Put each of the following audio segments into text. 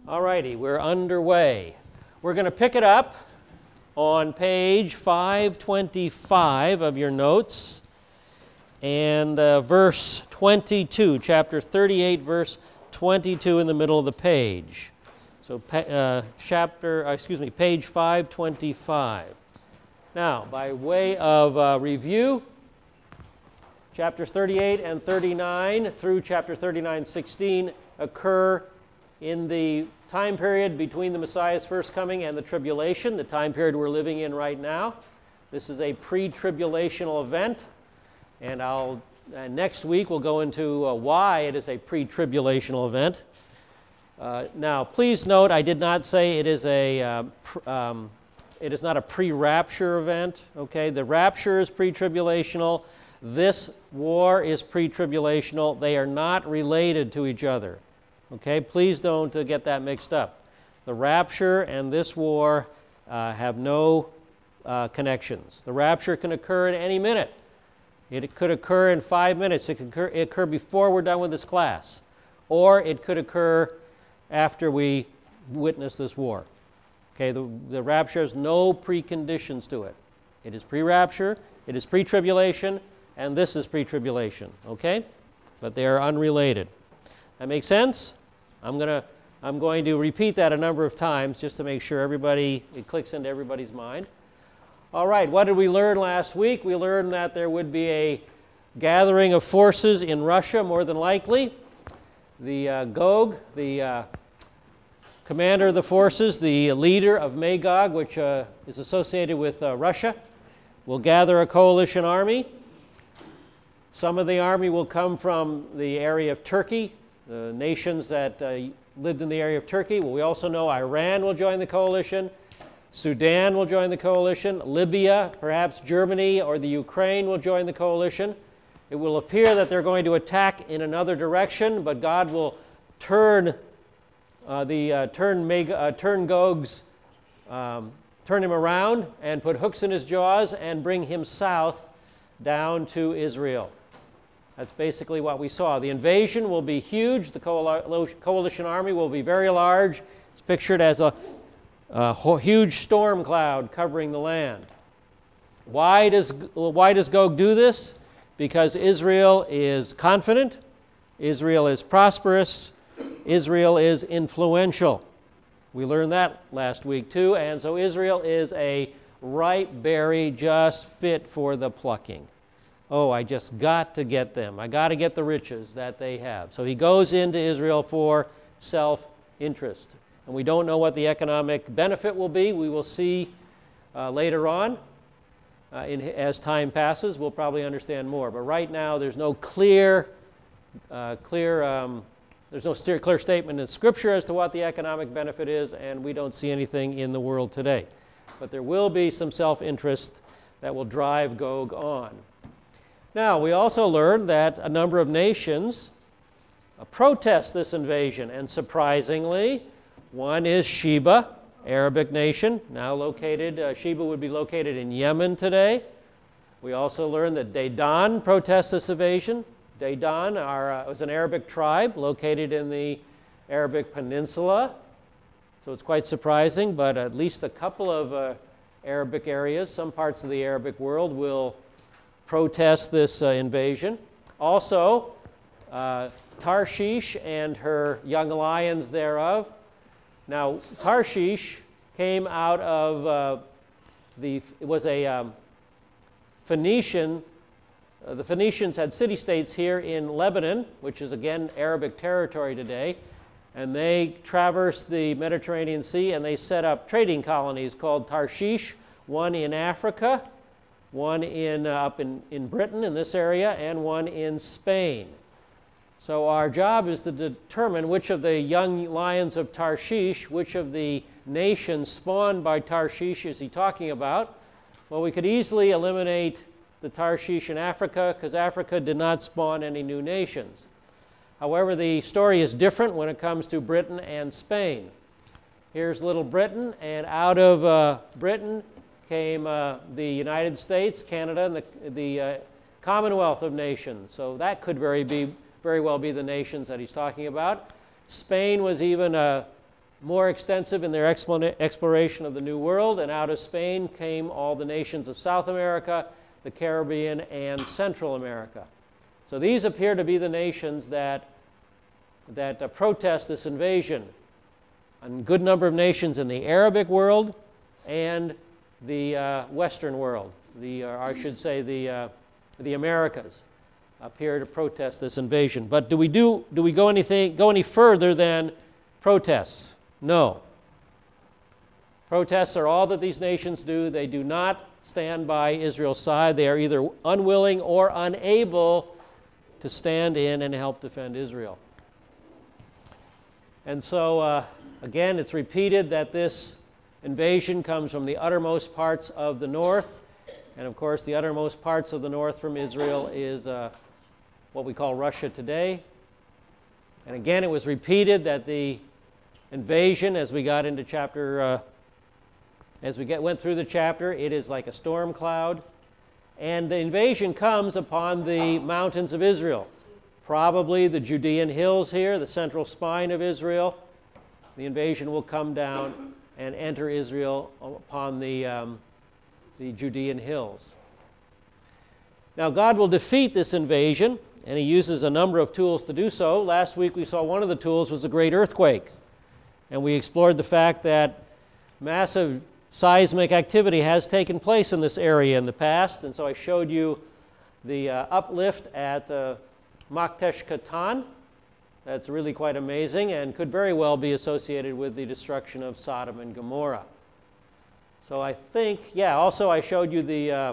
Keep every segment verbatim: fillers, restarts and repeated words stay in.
All righty, we're underway. We're going to pick it up on page five twenty-five of your notes and uh, verse twenty-two, chapter thirty-eight, verse twenty-two in the middle of the page. So uh, chapter, uh, excuse me, page five twenty-five. Now, by way of uh, review, chapters thirty-eight and thirty-nine through chapter thirty-nine sixteen occur in the time period between the Messiah's first coming and the tribulation, the time period we're living in right now. This is a pre-tribulational event, and I'll uh, next week we'll go into uh, why it is a pre-tribulational event. Uh, now, please note, I did not say it is a uh, pr- um, it is not a pre-rapture event. Okay, the rapture is pre-tribulational. This war is pre-tribulational. They are not related to each other. Okay, please don't uh, get that mixed up. The rapture and this war uh, have no uh, connections. The rapture can occur at any minute. It could occur in five minutes. It could occur, it occur before we're done with this class. Or it could occur after we witness this war. Okay, the, the rapture has no preconditions to it. It is pre-rapture, it is pre-tribulation, and this is pre-tribulation. Okay? But they are unrelated. That makes sense? I'm gonna I'm going to repeat that a number of times just to make sure everybody it clicks into everybody's mind. All right, what did we learn last week? We learned that there would be a gathering of forces in Russia, more than likely. The uh, Gog, the uh, commander of the forces, the leader of Magog, which uh, is associated with uh, Russia, will gather a coalition army. Some of the army will come from the area of Turkey, the nations that uh, lived in the area of Turkey. Well, we also know Iran will join the coalition. Sudan will join the coalition. Libya, perhaps Germany or the Ukraine will join the coalition. It will appear that they're going to attack in another direction, but God will turn uh, the uh, turn Meg- uh, turn Gog's um, turn him around and put hooks in his jaws and bring him south down to Israel. That's basically what we saw. The invasion will be huge. The coalition army will be very large. It's pictured as a, a huge storm cloud covering the land. Why does, why does Gog do this? Because Israel is confident, Israel is prosperous, Israel is influential. We learned that last week too, and so Israel is a ripe berry just fit for the plucking. Oh, I just got to get them. I got to get the riches that they have. So he goes into Israel for self-interest. And we don't know what the economic benefit will be. We will see uh, later on. Uh, in, as time passes, we'll probably understand more. But right now, there's no clear, uh, clear, um, there's no st- clear statement in Scripture as to what the economic benefit is, and we don't see anything in the world today. But there will be some self-interest that will drive Gog on. Now, we also learned that a number of nations uh, protest this invasion, and surprisingly, one is Sheba, Arabic nation, now located, uh, Sheba would be located in Yemen today. We also learned that Dedan protests this invasion. Dedan are, uh, was an Arabic tribe located in the Arabic Peninsula, so it's quite surprising, but at least a couple of uh, Arabic areas, some parts of the Arabic world will protest this uh, invasion. Also, uh, Tarshish and her young lions thereof. Now, Tarshish came out of uh, the, it was a um, Phoenician, uh, the Phoenicians had city-states here in Lebanon, which is again Arabic territory today, and they traversed the Mediterranean Sea and they set up trading colonies called Tarshish, one in Africa, one in, uh, up in, in Britain in this area, and one in Spain. So our job is to determine which of the young lions of Tarshish, which of the nations spawned by Tarshish is he talking about. Well, we could easily eliminate the Tarshish in Africa because Africa did not spawn any new nations. However, the story is different when it comes to Britain and Spain. Here's little Britain, and out of uh, Britain came uh, the United States, Canada, and the, the uh, Commonwealth of Nations. So that could very, be, very well be the nations that he's talking about. Spain was even a, more extensive in their exploration of the New World, and out of Spain came all the nations of South America, the Caribbean, and Central America. So these appear to be the nations that, that uh, protest this invasion. A good number of nations in the Arabic world and the uh, Western world, the, or I should say the, uh, the Americas, appear to protest this invasion. But do we, do, do we go, anything, go any further than protests? No. Protests are all that these nations do. They do not stand by Israel's side. They are either unwilling or unable to stand in and help defend Israel. And so, uh, again, it's repeated that this invasion comes from the uttermost parts of the north. And, of course, the uttermost parts of the north from Israel is uh, what we call Russia today. And, again, it was repeated that the invasion, as we got into chapter, uh, as we get, went through the chapter, it is like a storm cloud. And the invasion comes upon the mountains of Israel, probably the Judean hills here, the central spine of Israel. The invasion will come down and enter Israel upon the, um, the Judean hills. Now, God will defeat this invasion, and he uses a number of tools to do so. Last week we saw one of the tools was the great earthquake. And we explored the fact that massive seismic activity has taken place in this area in the past. And so I showed you the uh, uplift at uh, Maktesh Katan. That's really quite amazing and could very well be associated with the destruction of Sodom and Gomorrah. So I think, yeah, also I showed you the uh,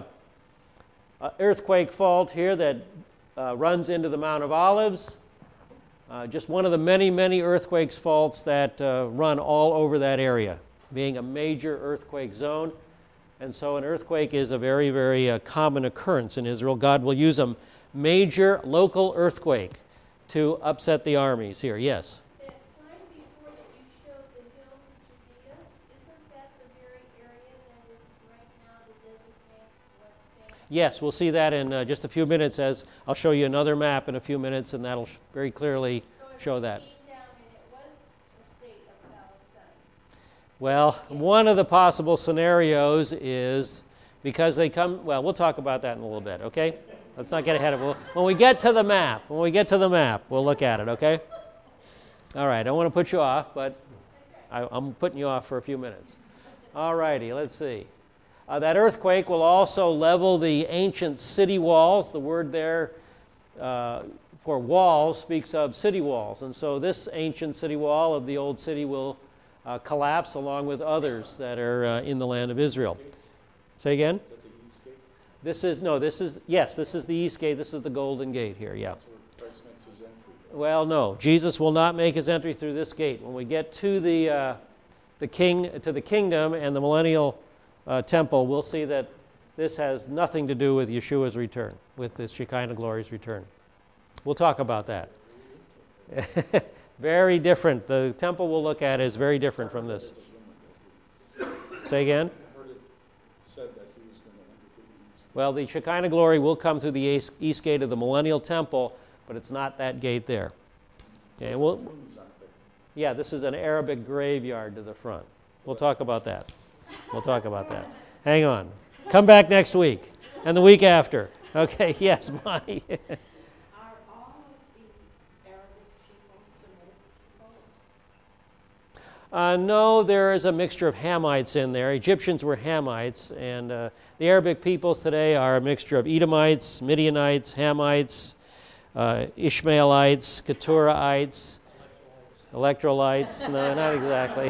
uh, earthquake fault here that uh, runs into the Mount of Olives. Uh, just one of the many, many earthquakes faults that uh, run all over that area, being a major earthquake zone. And so an earthquake is a very, very uh, common occurrence in Israel. God will use a major local earthquake to upset the armies here. Yes? That slide before that you showed the hills of Judea, isn't that the very area that is right now the designated West Bank? Yes, we'll see that in uh, just a few minutes, as I'll show you another map in a few minutes, and that'll sh- very clearly so show that. Came down and it was a state of Palestine. Well, Yeah. one of the possible scenarios is because they come, well, we'll talk about that in a little bit, okay? Let's not get ahead of it. When we get to the map, when we get to the map, we'll look at it, okay? All right, I don't want to put you off, but I, I'm putting you off for a few minutes. All righty, let's see. Uh, that earthquake will also level the ancient city walls. The word there uh, for walls speaks of city walls. And so this ancient city wall of the old city will uh, collapse along with others that are uh, in the land of Israel. Say again? Is that the East Gate? This is, no, this is, yes, this is the East Gate. This is the Golden Gate here, yeah. That's where Christ makes his entry. Well, no, Jesus will not make his entry through this gate. When we get to the, uh, the king, to the kingdom and the millennial uh, temple, we'll see that this has nothing to do with Yeshua's return, with the Shekinah glory's return. We'll talk about that. Very different. The temple we'll look at is very different from this. Say again? I heard it said that he was going to enter through the East Gate. Well, the Shekinah glory will come through the east, east gate of the millennial temple, but it's not that gate there. Okay, we'll, Tombs aren't there. yeah, this is an Arabic graveyard to the front. We'll talk about that. We'll talk about that. Hang on. Come back next week and the week after. Okay, yes, Bonnie. Are all of the Arabic peoples Semitic peoples? Uh, no, there is a mixture of Hamites in there. Egyptians were Hamites, and uh, the Arabic peoples today are a mixture of Edomites, Midianites, Hamites, uh, Ishmaelites, Keturaites, Electrolytes. No, not exactly.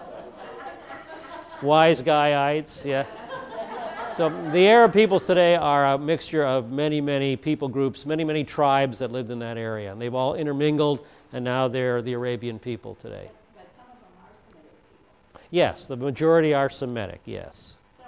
Wise guyites, yeah. So the Arab peoples today are a mixture of many, many people groups, many, many tribes that lived in that area. And they've all intermingled, and now they're the Arabian people today. But, but some of them are Semitic peoples. Yes, the majority are Semitic, yes. So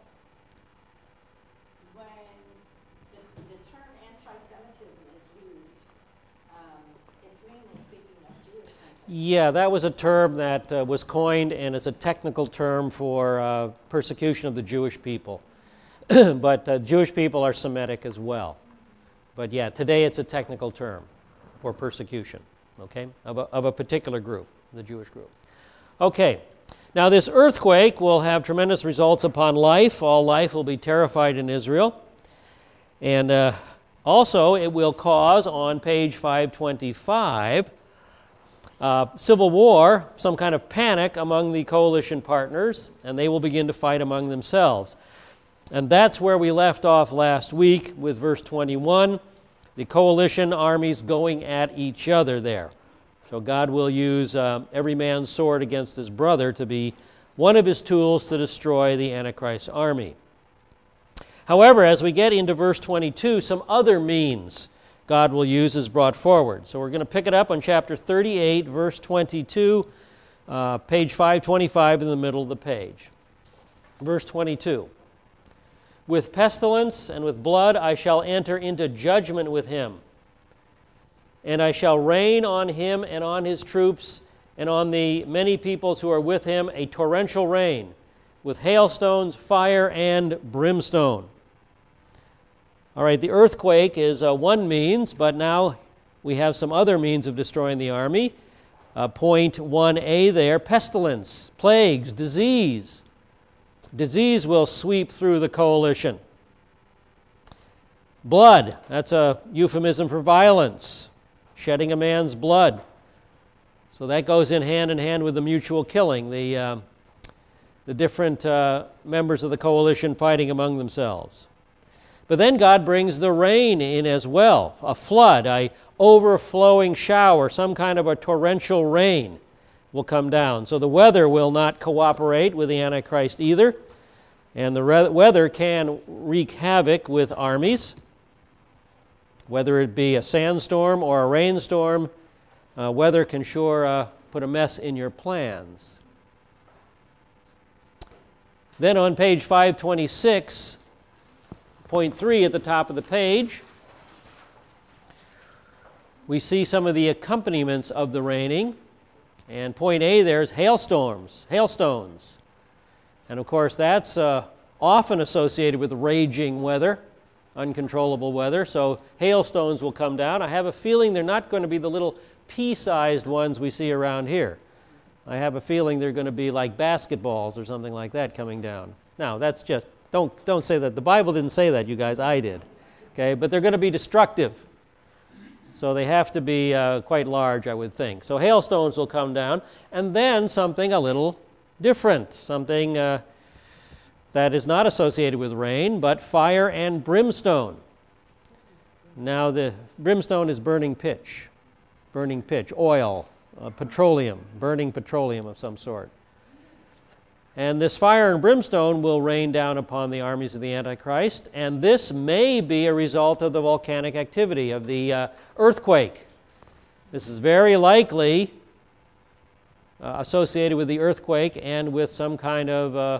when the, the term anti-Semitism is used, um, it's mainly speaking of Jewish anti-Semitism. Yeah, that was a term that uh, was coined and is a technical term for uh, persecution of the Jewish people. But uh, Jewish people are Semitic as well. But yeah, today it's a technical term for persecution, okay, of a, of a particular group, the Jewish group. Okay, now this earthquake will have tremendous results upon life. All life will be terrified in Israel. And uh, also it will cause, on page five twenty-five, uh, civil war, some kind of panic among the coalition partners, and they will begin to fight among themselves. And that's where we left off last week with verse twenty-one, the coalition armies going at each other there. So God will use uh, every man's sword against his brother to be one of his tools to destroy the Antichrist army. However, as we get into verse twenty-two, some other means God will use is brought forward. So we're going to pick it up on chapter thirty-eight, verse twenty-two, uh, page five twenty-five in the middle of the page. Verse twenty-two. With pestilence and with blood I shall enter into judgment with him, and I shall rain on him and on his troops and on the many peoples who are with him a torrential rain, with hailstones, fire, and brimstone. All right, the earthquake is uh, one means, but now we have some other means of destroying the army. Uh, point one A there, pestilence, plagues, disease. Disease will sweep through the coalition. Blood, that's a euphemism for violence, shedding a man's blood. So that goes in hand in hand with the mutual killing, the, uh, the different uh, members of the coalition fighting among themselves. But then God brings the rain in as well, a flood, a overflowing shower, some kind of a torrential rain will come down. So the weather will not cooperate with the Antichrist either, and the re- weather can wreak havoc with armies, whether it be a sandstorm or a rainstorm. Uh, weather can sure uh, put a mess in your plans. Then on page five twenty-six, point three at the top of the page, we see some of the accompaniments of the raining. And point A there is hailstorms, hailstones. And of course that's uh, often associated with raging weather, uncontrollable weather. So hailstones will come down. I have a feeling they're not going to be the little pea-sized ones we see around here. I have a feeling they're going to be like basketballs or something like that coming down. Now that's just, don't, don't say that. The Bible didn't say that, you guys. I did. Okay, but they're going to be destructive. So they have to be uh, quite large, I would think. So hailstones will come down, and then something a little different, something uh, that is not associated with rain, but fire and brimstone. Now the brimstone is burning pitch, burning pitch, oil, uh, petroleum, burning petroleum of some sort. And this fire and brimstone will rain down upon the armies of the Antichrist, and this may be a result of the volcanic activity, of the uh, earthquake. This is very likely uh, associated with the earthquake and with some kind of uh,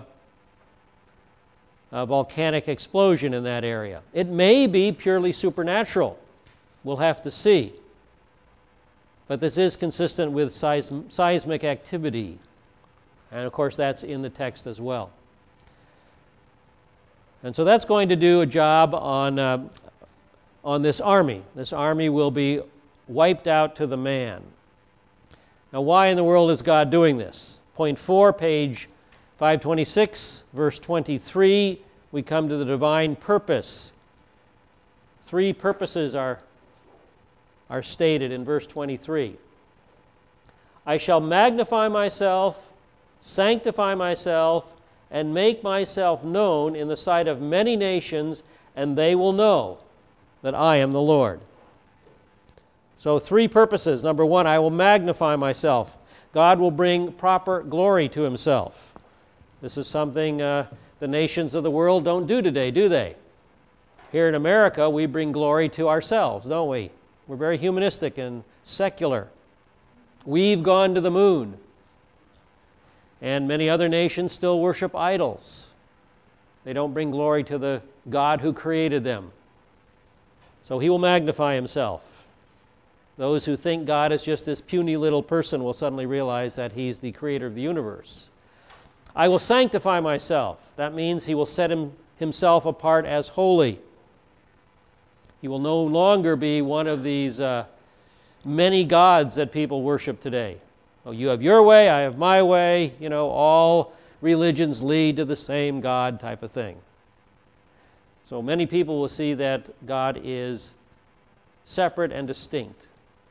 uh, volcanic explosion in that area. It may be purely supernatural. We'll have to see. But this is consistent with seism- seismic activity. And of course, that's in the text as well. And so that's going to do a job on, uh, on this army. This army will be wiped out to the man. Now, why in the world is God doing this? Point four, page five twenty-six, verse twenty-three, we come to the divine purpose. Three purposes are, are stated in verse twenty-three. I shall magnify myself, sanctify myself, and make myself known in the sight of many nations, and they will know that I am the Lord. So three purposes. Number one, I will magnify myself. God will bring proper glory to himself. This is something uh, the nations of the world don't do today, do they? Here in America, we bring glory to ourselves, don't we? We're very humanistic and secular. We've gone to the moon. And many other nations still worship idols. They don't bring glory to the God who created them. So he will magnify himself. Those who think God is just this puny little person will suddenly realize that he's the creator of the universe. I will sanctify myself. That means he will set him, himself apart as holy. He will no longer be one of these uh, many gods that people worship today. Oh, you have your way, I have my way, you know, all religions lead to the same God type of thing. So many people will see that God is separate and distinct.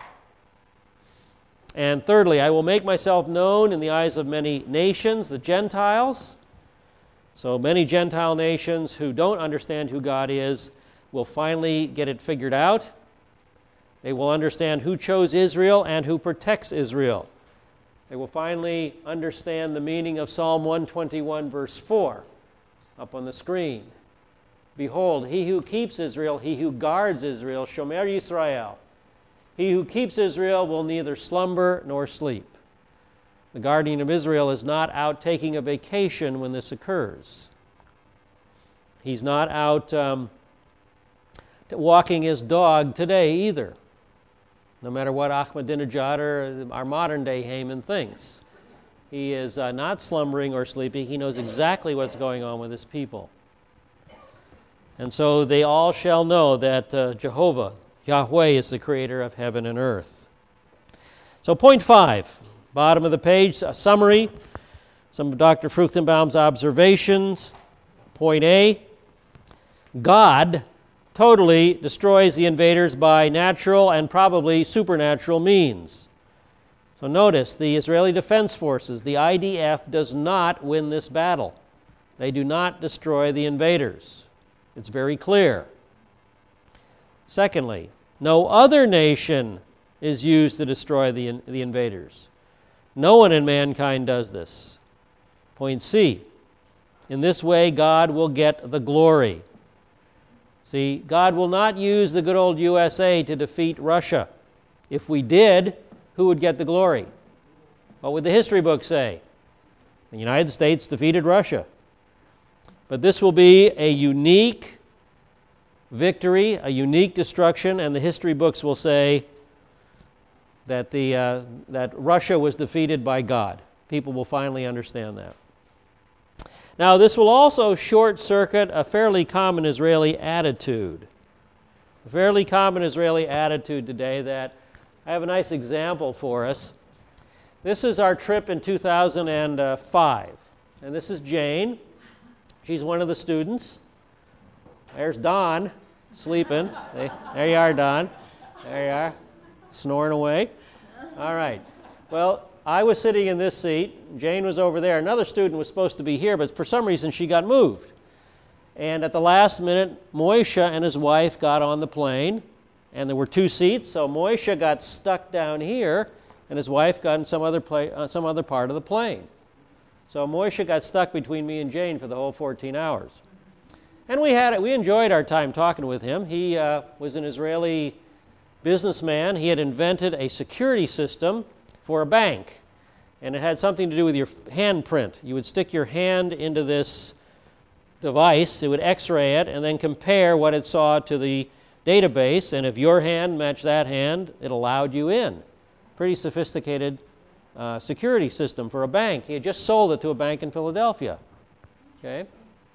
And thirdly, I will make myself known in the eyes of many nations, the Gentiles. So many Gentile nations who don't understand who God is will finally get it figured out. They will understand who chose Israel and who protects Israel. They will finally understand the meaning of Psalm one twenty-one, verse four, up on the screen. Behold, he who keeps Israel, he who guards Israel, Shomer Yisrael. He who keeps Israel will neither slumber nor sleep. The guardian of Israel is not out taking a vacation when this occurs. He's not out um, walking his dog today either, no matter what Ahmadinejad or our modern-day Haman thinks. He is uh, not slumbering or sleeping. He knows exactly what's going on with his people. And so they all shall know that uh, Jehovah, Yahweh, is the creator of heaven and earth. So point five, bottom of the page, a summary, some of Doctor Fruchtenbaum's observations. Point A, God totally destroys the invaders by natural and probably supernatural means. So notice, the Israeli Defense Forces, the I D F, does not win this battle. They do not destroy the invaders. It's very clear. Secondly, no other nation is used to destroy the, the invaders. No one in mankind does this. Point C, in this way God will get the glory. See, God will not use the good old U S A to defeat Russia. If we did, who would get the glory? What would the history books say? The United States defeated Russia. But this will be a unique victory, a unique destruction, and the history books will say that, the, uh, that Russia was defeated by God. People will finally understand that. Now, this will also short-circuit a fairly common Israeli attitude. A fairly common Israeli attitude today that I have a nice example for us. This is our trip in two thousand five. And this is Jane. She's one of the students. There's Don, sleeping. There you are, Don. There you are, snoring away. All right. Well, I was sitting in this seat. Jane was over there. Another student was supposed to be here, but for some reason she got moved. And at the last minute, Moishe and his wife got on the plane, and there were two seats, so Moishe got stuck down here, and his wife got in some other, pla- uh, some other part of the plane. So Moishe got stuck between me and Jane for the whole fourteen hours. And we had it. We enjoyed our time talking with him. He uh, was an Israeli businessman. He had invented a security system for a bank, and it had something to do with your handprint. You would stick your hand into this device, it would x-ray it, and then compare what it saw to the database, and if your hand matched that hand, it allowed you in. Pretty sophisticated uh, security system for a bank. He had just sold it to a bank in Philadelphia. Okay.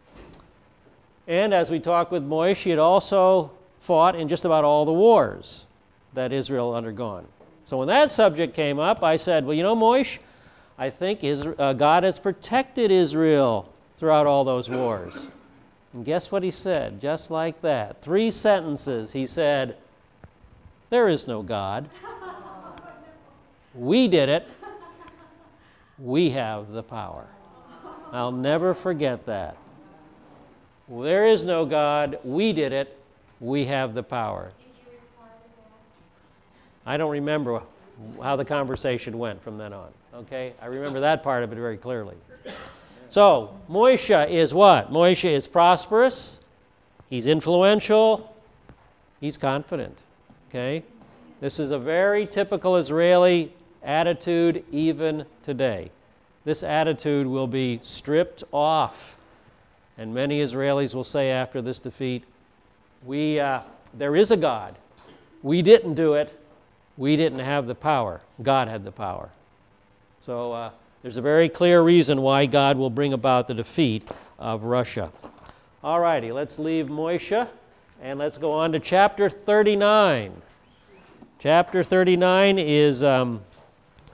And as we talked with Moishe, he had also fought in just about all the wars that Israel had undergone. So when that subject came up, I said, well, you know, Moishe, I think Israel, uh, God has protected Israel throughout all those wars. And guess what he said? Just like that. Three sentences. He said, there is no God. We did it. We have the power. I'll never forget that. There is no God. We did it. We have the power. Did you reply to that? I don't remember how the conversation went from then on. Okay? I remember that part of it very clearly. So, Moishe is what? Moishe is prosperous. He's influential. He's confident. Okay? This is a very typical Israeli attitude even today. This attitude will be stripped off. And many Israelis will say after this defeat, we, uh, there is a God. We didn't do it. We didn't have the power. God had the power. So uh, there's a very clear reason why God will bring about the defeat of Russia. All righty, let's leave Moishe and let's go on to chapter thirty-nine. Chapter thirty-nine is um,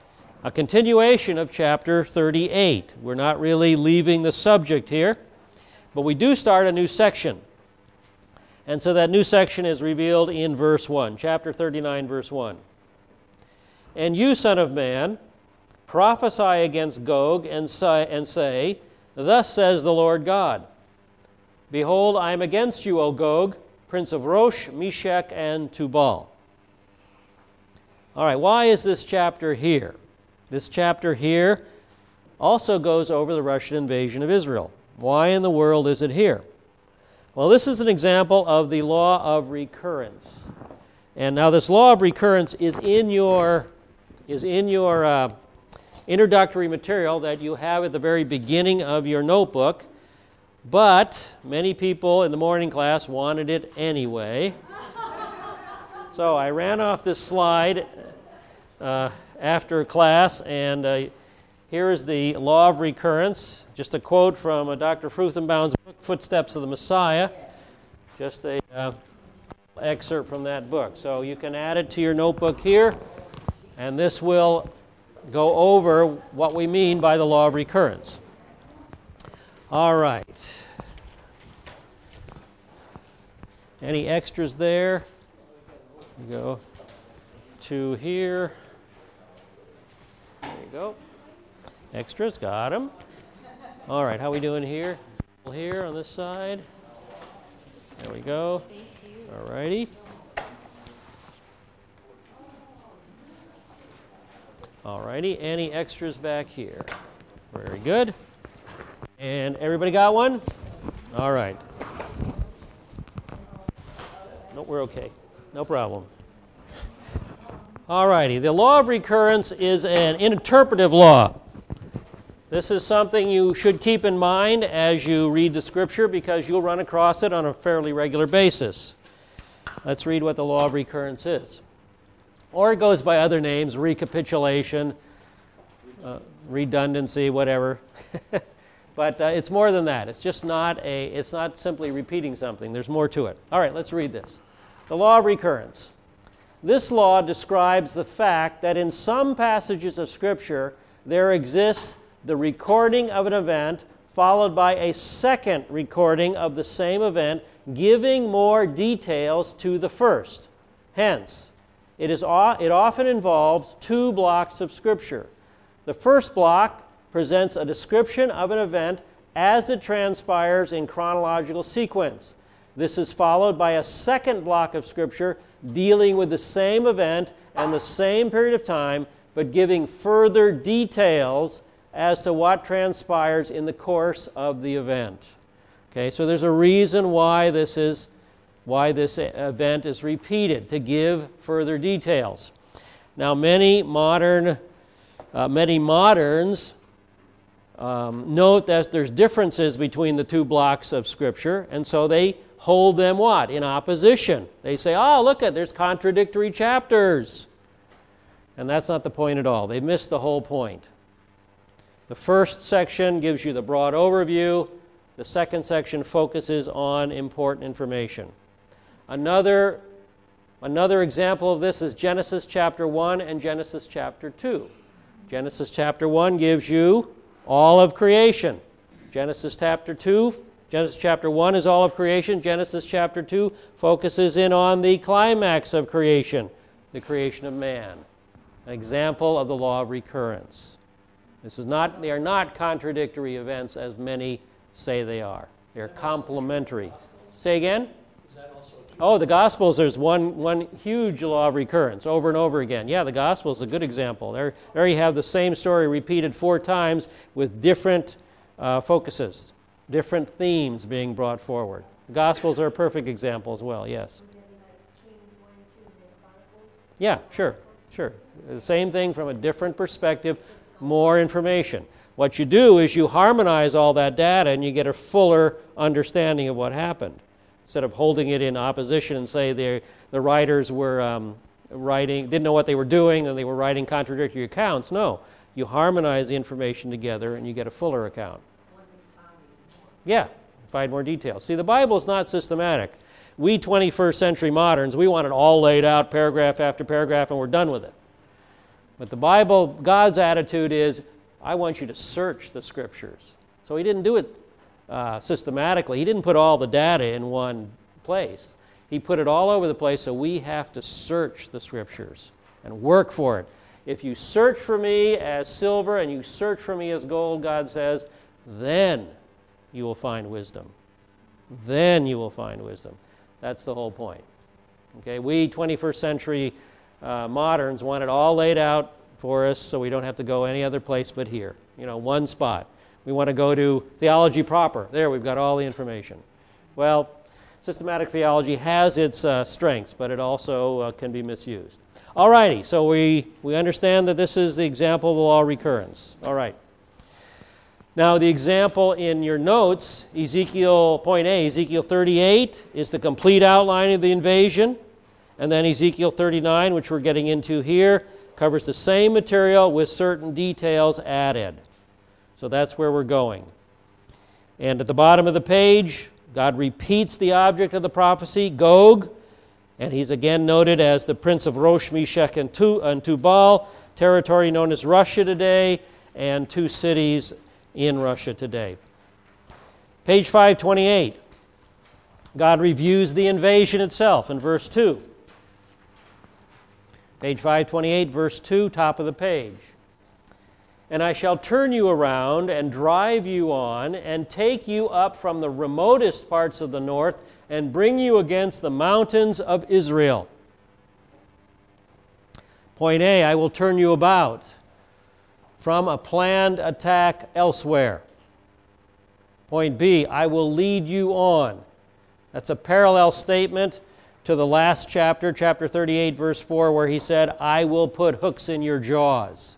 a continuation of chapter thirty-eight. We're not really leaving the subject here, but we do start a new section. And so that new section is revealed in verse one, chapter thirty-nine, verse one. And you, son of man, prophesy against Gog and say, and say, Thus says the Lord God, Behold, I am against you, O Gog, prince of Rosh, Meshech, and Tubal. All right, why is this chapter here? This chapter here also goes over the Russian invasion of Israel. Why in the world is it here? Well, this is an example of the law of recurrence. And now this law of recurrence is in your, is in your uh, introductory material that you have at the very beginning of your notebook, but many people in the morning class wanted it anyway. So I ran off this slide uh, after class, and uh, here is the law of recurrence. Just a quote from uh, Doctor Fruthenbaum's book, Footsteps of the Messiah. Just a uh, excerpt from that book. So you can add it to your notebook here, and this will go over what we mean by the law of recurrence. All right. Any extras there? You go to here. There you go. Extras, got them. All right, how we doing here? Here on this side. There we go. All righty. All righty. Any extras back here? Very good. And everybody got one? All right. No, we're okay. No problem. All righty. The law of recurrence is an interpretive law. This is something you should keep in mind as you read the Scripture because you'll run across it on a fairly regular basis. Let's read what the law of recurrence is. Or it goes by other names, recapitulation, uh, redundancy, whatever. But uh, it's more than that. It's just not a, it's not simply repeating something. There's more to it. All right, let's read this. The law of recurrence. This law describes the fact that in some passages of Scripture there exists the recording of an event followed by a second recording of the same event, giving more details to the first. Hence, it is it often involves two blocks of Scripture. The first block presents a description of an event as it transpires in chronological sequence. This is followed by a second block of Scripture dealing with the same event and the same period of time, but giving further details as to what transpires in the course of the event. Okay, so there's a reason why this is why this event is repeated, to give further details. Now, many modern uh, many moderns um, note that there's differences between the two blocks of Scripture, and so they hold them what? In opposition. They say, oh, look at, there's contradictory chapters. And that's not the point at all. They've missed the whole point. The first section gives you the broad overview. The second section focuses on important information. Another, another example of this is Genesis chapter one and Genesis chapter two. Genesis chapter one gives you all of creation. Genesis chapter two, Genesis chapter one is all of creation. Genesis chapter two focuses in on the climax of creation, the creation of man. An example of the law of recurrence. This is not, they are not contradictory events as many say they are. They're complementary. Say again? Oh, the Gospels, there's one, one huge law of recurrence over and over again. Yeah, the Gospel is a good example. There, there you have the same story repeated four times with different uh, focuses, different themes being brought forward. The Gospels are a perfect example as well, yes. Yeah, sure, sure. The same thing from a different perspective, more information. What you do is you harmonize all that data and you get a fuller understanding of what happened. Instead of holding it in opposition and say the writers were um, writing, didn't know what they were doing and they were writing contradictory accounts. No, you harmonize the information together and you get a fuller account. Yeah, find more details. See, the Bible is not systematic. We twenty-first century moderns, we want it all laid out, paragraph after paragraph, and we're done with it. But the Bible, God's attitude is, I want you to search the Scriptures. So he didn't do it uh, systematically. He didn't put all the data in one place. He put it all over the place, so we have to search the Scriptures and work for it. If you search for me as silver and you search for me as gold, God says, then you will find wisdom. Then you will find wisdom. That's the whole point. Okay, we twenty-first century uh, moderns want it all laid out for us so we don't have to go any other place but here. You know, one spot. We want to go to theology proper. There, we've got all the information. Well, systematic theology has its uh, strengths, but it also uh, can be misused. All righty, so we, we understand that this is the example of the law of recurrence. All right. Now, the example in your notes, Ezekiel, point A, Ezekiel thirty-eight is the complete outline of the invasion. And then Ezekiel thirty-nine, which we're getting into here, covers the same material with certain details added. So that's where we're going. And at the bottom of the page, God repeats the object of the prophecy, Gog, and he's again noted as the prince of Rosh, Meshech, and Tubal, territory known as Russia today, and two cities in Russia today. Page five twenty-eight, God reviews the invasion itself in verse two. Page five twenty-eight, verse two, top of the page. And I shall turn you around and drive you on and take you up from the remotest parts of the north and bring you against the mountains of Israel. Point A, I will turn you about from a planned attack elsewhere. Point B, I will lead you on. That's a parallel statement to the last chapter, chapter thirty-eight, verse four, where he said, I will put hooks in your jaws.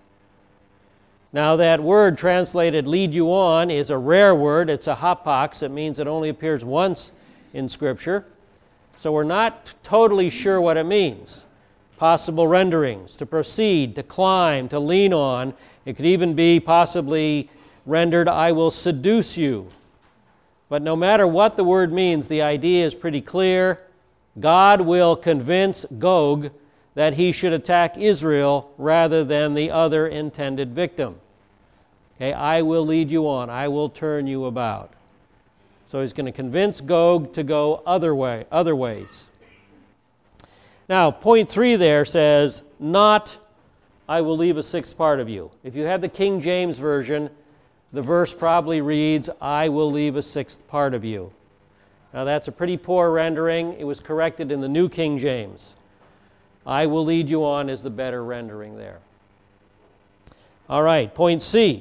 Now that word translated lead you on is a rare word. It's a hapax. It means it only appears once in Scripture. So we're not totally sure what it means. Possible renderings: to proceed, to climb, to lean on. It could even be possibly rendered, I will seduce you. But no matter what the word means, the idea is pretty clear. God will convince Gog that he should attack Israel rather than the other intended victim. Okay, I will lead you on. I will turn you about. So he's going to convince Gog to go other way, other ways. Now, point three there says, not, I will leave a sixth part of you. If you have the King James Version, the verse probably reads, I will leave a sixth part of you. Now, that's a pretty poor rendering. It was corrected in the New King James. I will lead you on is the better rendering there. All right, point C.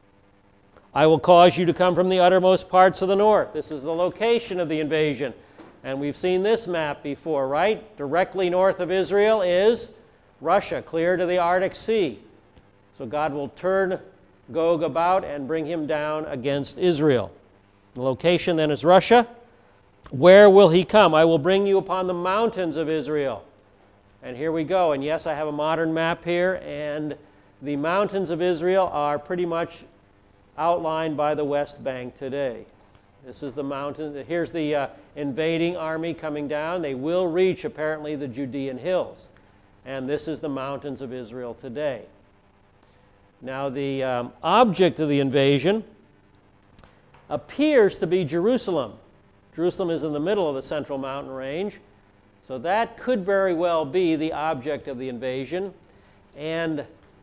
I will cause you to come from the uttermost parts of the north. This is the location of the invasion. And we've seen this map before, right? Directly north of Israel is Russia, clear to the Arctic Sea. So God will turn Gog about and bring him down against Israel. The location then is Russia. Where will he come? I will bring you upon the mountains of Israel. And here we go. And yes, I have a modern map here, and the mountains of Israel are pretty much outlined by the West Bank today. This is the mountain. Here's the uh, invading army coming down. They will reach, apparently, the Judean hills. And this is the mountains of Israel today. Now, the um, object of the invasion appears to be Jerusalem. Jerusalem is in the middle of the Central Mountain Range. So that could very well be the object of the invasion. And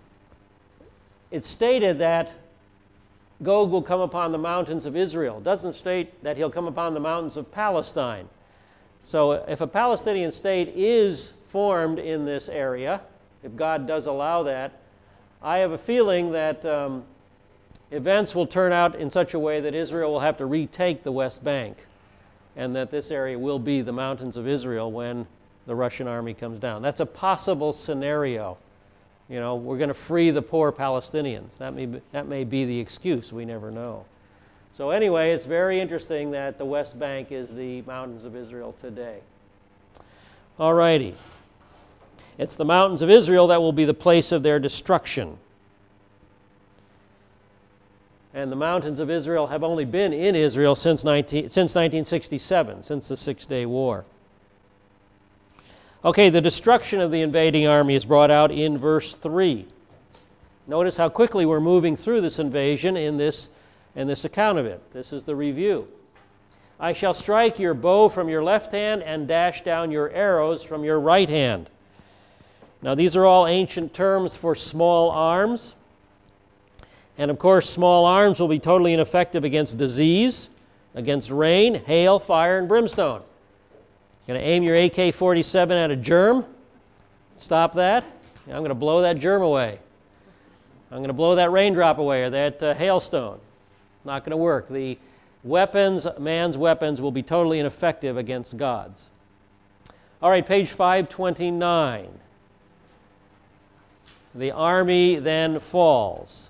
it's stated that Gog will come upon the mountains of Israel. It doesn't state that he'll come upon the mountains of Palestine. So if a Palestinian state is formed in this area, if God does allow that, I have a feeling that um, events will turn out in such a way that Israel will have to retake the West Bank, and that this area will be the mountains of Israel when the Russian army comes down. That's a possible scenario. You know, we're going to free the poor Palestinians. That may be, that may be the excuse. We never know. So anyway, it's very interesting that the West Bank is the mountains of Israel today. All righty. It's the mountains of Israel that will be the place of their destruction. And the mountains of Israel have only been in Israel since, nineteen, since nineteen sixty-seven, since the Six-Day War. Okay, the destruction of the invading army is brought out in verse three. Notice how quickly we're moving through this invasion in this, in this account of it. This is the review. I shall strike your bow from your left hand and dash down your arrows from your right hand. Now, these are all ancient terms for small arms. And of course, small arms will be totally ineffective against disease, against rain, hail, fire, and brimstone. Going to aim your A K forty-seven at a germ? Stop that? I'm going to blow that germ away. I'm going to blow that raindrop away or that uh, hailstone. Not going to work. The weapons, man's weapons, will be totally ineffective against God's. All right, page five twenty-nine. The army then falls.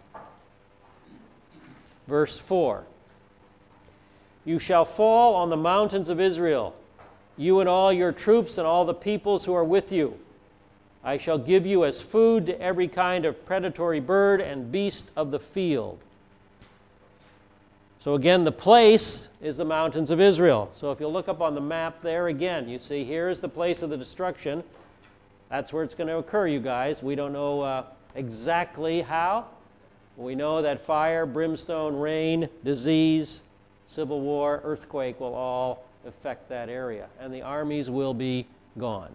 Verse four. You shall fall on the mountains of Israel, you and all your troops and all the peoples who are with you. I shall give you as food to every kind of predatory bird and beast of the field. So again, the place is the mountains of Israel. So if you look up on the map there again, you see here is the place of the destruction. That's where it's going to occur, you guys. We don't know uh, exactly how. We know that fire, brimstone, rain, disease, civil war, earthquake will all affect that area, and the armies will be gone.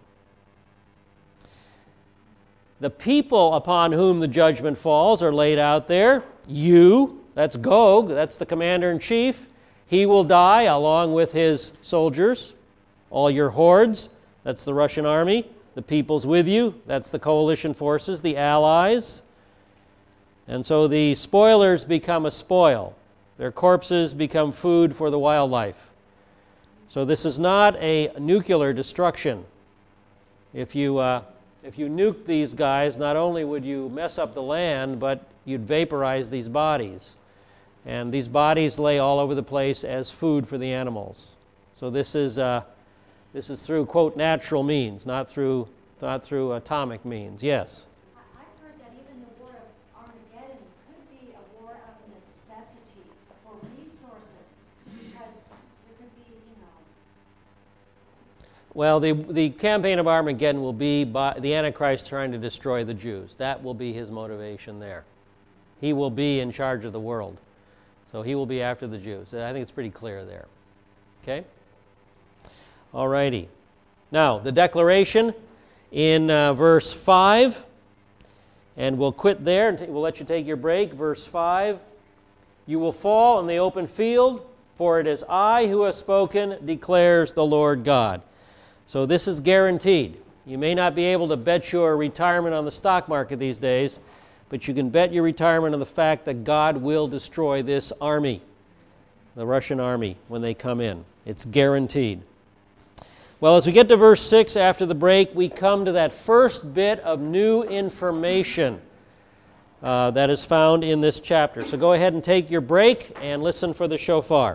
The people upon whom the judgment falls are laid out there. You, that's Gog, that's the commander-in-chief. He will die along with his soldiers. All your hordes, that's the Russian army. The peoples with you, that's the coalition forces, the allies. And so the spoilers become a spoil. Their corpses become food for the wildlife. So this is not a nuclear destruction. If you, uh, if you nuke these guys, not only would you mess up the land, but you'd vaporize these bodies. And these bodies lay all over the place as food for the animals. So this is, uh, this is through, quote, natural means, not through, not through atomic means. Yes? I- I've heard that even the war of Armageddon could be a war of necessity for resources, because there could be, you know, Well, the, the campaign of Armageddon will be by the Antichrist trying to destroy the Jews. That will be his motivation there. He will be in charge of the world. So he will be after the Jews. I think it's pretty clear there. Okay? All righty. Now, the declaration in uh, verse five, and we'll quit there, and we'll let you take your break. Verse five, you will fall in the open field, for it is I who have spoken, declares the Lord God. So this is guaranteed. You may not be able to bet your retirement on the stock market these days, but you can bet your retirement on the fact that God will destroy this army, the Russian army, when they come in. It's guaranteed. Well, as we get to verse six after the break, we come to that first bit of new information uh, that is found in this chapter. So go ahead and take your break and listen for the shofar.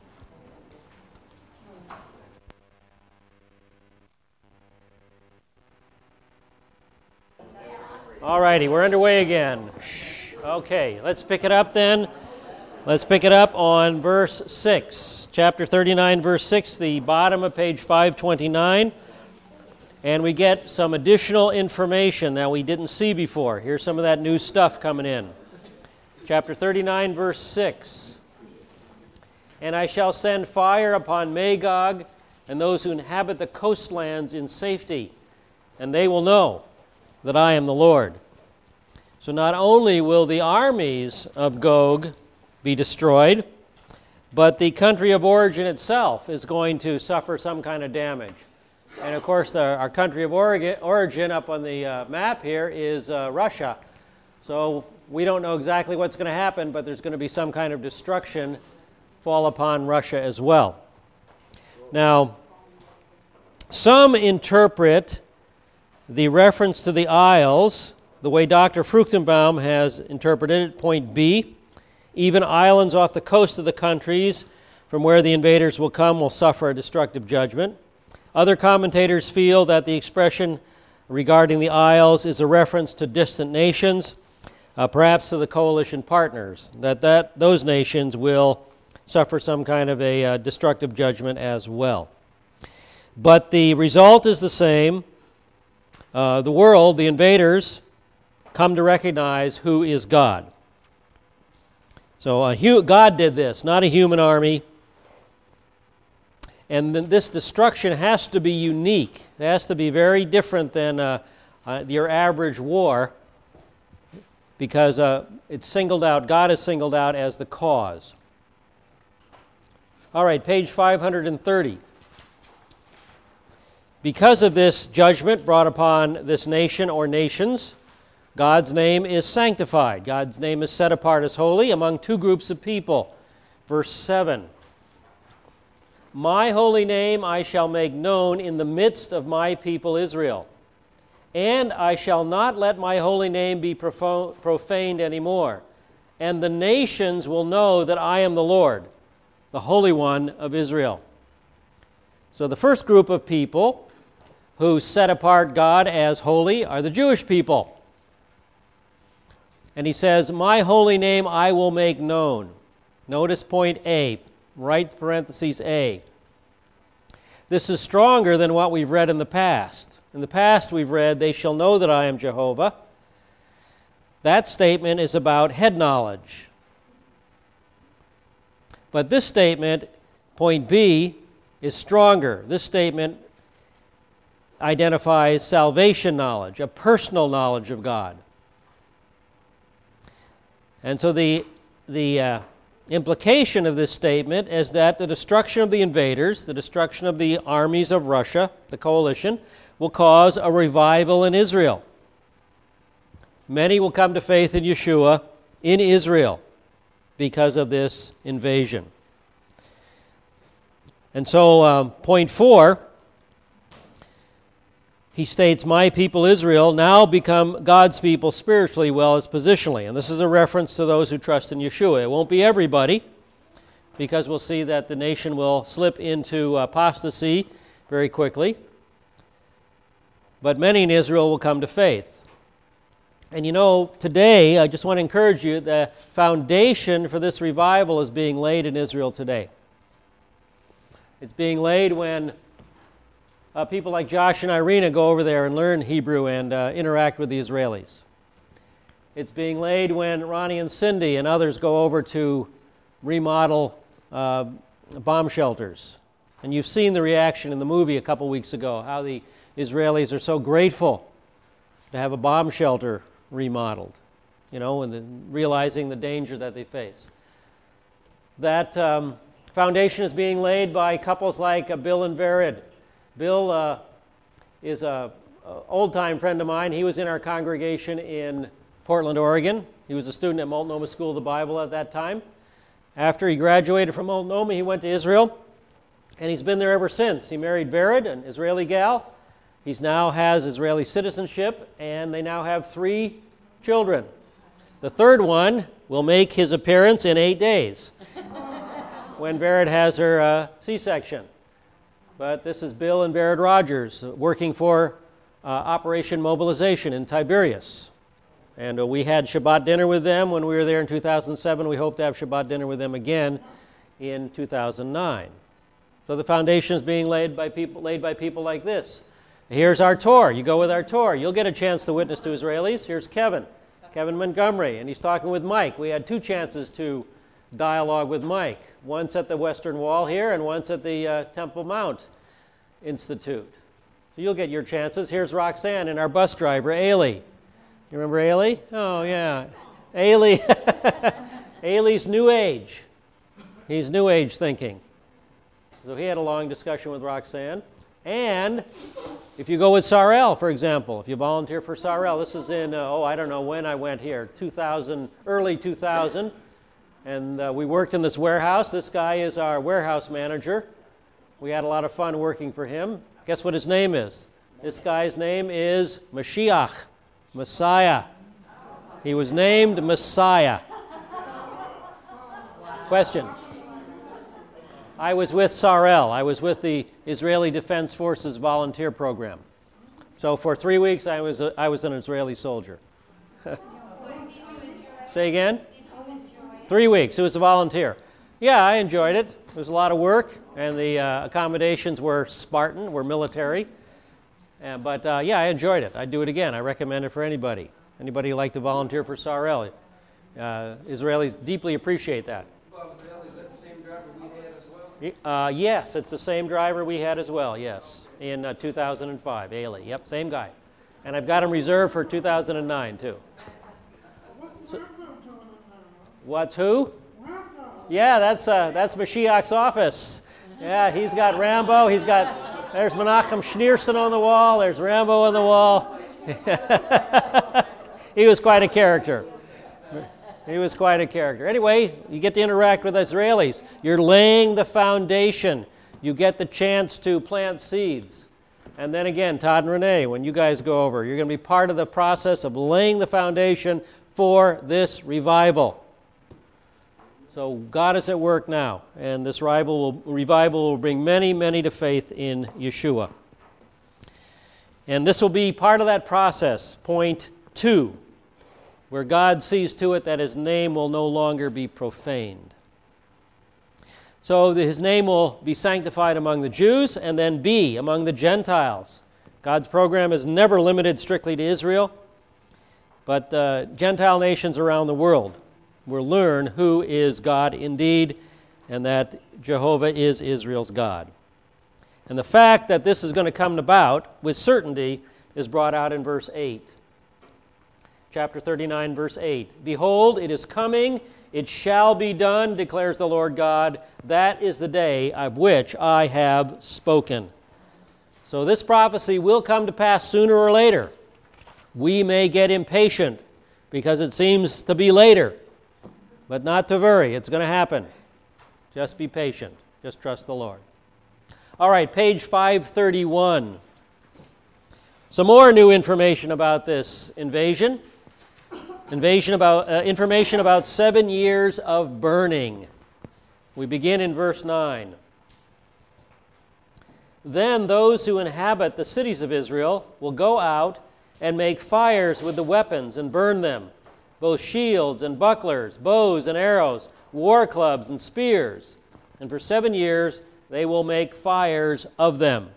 All righty, we're underway again. Okay, let's pick it up then. Let's pick it up on verse six. Chapter thirty-nine, verse six, the bottom of page five twenty-nine. And we get some additional information that we didn't see before. Here's some of that new stuff coming in. Chapter thirty-nine, verse six. And I shall send fire upon Magog and those who inhabit the coastlands in safety, and they will know that I am the Lord. So not only will the armies of Gog be destroyed, but the country of origin itself is going to suffer some kind of damage. And of course, the, our country of origin, origin up on the uh, map here is uh, Russia. So we don't know exactly what's going to happen, but there's going to be some kind of destruction fall upon Russia as well. Now, some interpret the reference to the isles the way Doctor Fruchtenbaum has interpreted it, point B. Even islands off the coast of the countries from where the invaders will come will suffer a destructive judgment. Other commentators feel that the expression regarding the isles is a reference to distant nations, uh, perhaps to the coalition partners, that, that those nations will suffer some kind of a uh, destructive judgment as well. But the result is the same. Uh, the world, the invaders, come to recognize who is God. So uh, hu- God did this, not a human army. And th- this destruction has to be unique. It has to be very different than uh, uh, your average war, because uh, it's singled out, God is singled out as the cause. All right, page five hundred thirty. Because of this judgment brought upon this nation or nations, God's name is sanctified. God's name is set apart as holy among two groups of people. Verse seven. My holy name I shall make known in the midst of my people Israel. And I shall not let my holy name be profo- profaned anymore. And the nations will know that I am the Lord, the Holy One of Israel. So the first group of people who set apart God as holy are the Jewish people. And he says, my holy name I will make known. Notice point A, right parentheses A. This is stronger than what we've read in the past. In the past we've read, they shall know that I am Jehovah. That statement is about head knowledge. But this statement, point B, is stronger. This statement identifies salvation knowledge, a personal knowledge of God. And so the, the uh, implication of this statement is that the destruction of the invaders, the destruction of the armies of Russia, the coalition, will cause a revival in Israel. Many will come to faith in Yeshua in Israel because of this invasion. And so, um, point four, he states, my people Israel now become God's people spiritually well as positionally. And this is a reference to those who trust in Yeshua. It won't be everybody, because we'll see that the nation will slip into apostasy very quickly. But many in Israel will come to faith. And you know, today, I just want to encourage you, the foundation for this revival is being laid in Israel today. It's being laid when uh, people like Josh and Irina go over there and learn Hebrew and uh, interact with the Israelis. It's being laid when Ronnie and Cindy and others go over to remodel uh, bomb shelters. And you've seen the reaction in the movie a couple weeks ago, how the Israelis are so grateful to have a bomb shelter remodeled, you know, and the, realizing the danger that they face. That um, foundation is being laid by couples like uh, Bill and Vered. Bill uh, is an old-time friend of mine. He was in our congregation in Portland, Oregon. He was a student at Multnomah School of the Bible at that time. After he graduated from Multnomah, he went to Israel, and he's been there ever since. He married Vered, an Israeli gal. He now has Israeli citizenship, and they now have three children. The third one will make his appearance in eight days when Vered has her uh, C-section. But this is Bill and Vered Rogers working for uh, Operation Mobilization in Tiberias. And uh, we had Shabbat dinner with them when we were there in two thousand seven. We hope to have Shabbat dinner with them again in two thousand nine. So the foundation is being laid by people, laid by people like this. Here's our tour. You go with our tour. You'll get a chance to witness to Israelis. Here's Kevin, Kevin Montgomery, and he's talking with Mike. We had two chances to dialogue with Mike, once at the Western Wall here and once at the uh, Temple Mount Institute. So you'll get your chances. Here's Roxanne and our bus driver, Ailey. You remember Ailey? Oh, yeah. Ailey. Ailey's New Age. He's New Age thinking. So he had a long discussion with Roxanne. And if you go with Sarel, for example, if you volunteer for Sarel, this is in, uh, oh, I don't know when I went here, two thousand, early two thousand. And uh, we worked in this warehouse. This guy is our warehouse manager. We had a lot of fun working for him. Guess what his name is? This guy's name is Mashiach, Messiah. He was named Messiah. Question? I was with Sarel. I was with the Israeli Defense Forces volunteer program. So for three weeks, I was a, I was an Israeli soldier. Say again? Three weeks. It was a volunteer. Yeah, I enjoyed it. It was a lot of work, and the uh, accommodations were Spartan, were military. Uh, but uh, yeah, I enjoyed it. I'd do it again. I recommend it for anybody. Anybody like to volunteer for Sarel? Uh, Israelis deeply appreciate that. Bob Zell, is that the same driver we had as well? Uh, yes, it's the same driver we had as well, yes, in uh, two thousand five, Ailey. Yep, same guy. And I've got him reserved for two thousand nine, too. So, what's who? Yeah, that's uh, that's Mashiach's office. Yeah, he's got Rambo. He's got, there's Menachem Schneerson on the wall. There's Rambo on the wall. He was quite a character. He was quite a character. Anyway, you get to interact with Israelis. You're laying the foundation. You get the chance to plant seeds. And then again, Todd and Renee, when you guys go over, you're going to be part of the process of laying the foundation for this revival. So God is at work now, and this revival will, revival will bring many, many to faith in Yeshua. And this will be part of that process, point two, where God sees to it that his name will no longer be profaned. So the, his name will be sanctified among the Jews, and then B, among the Gentiles. God's program is never limited strictly to Israel, but uh, Gentile nations around the world will learn who is God indeed, and that Jehovah is Israel's God. And the fact that this is going to come about with certainty is brought out in verse eight. Chapter thirty-nine, verse eight. Behold, it is coming, it shall be done, declares the Lord God. That is the day of which I have spoken. So this prophecy will come to pass sooner or later. We may get impatient because it seems to be later. But not to worry, it's going to happen. Just be patient. Just trust the Lord. All right, page five thirty-one. Some more new information about this invasion. Invasion about uh, information about seven years of burning. We begin in verse nine. Then those who inhabit the cities of Israel will go out and make fires with the weapons and burn them, both shields and bucklers, bows and arrows, war clubs and spears. And for seven years they will make fires of them.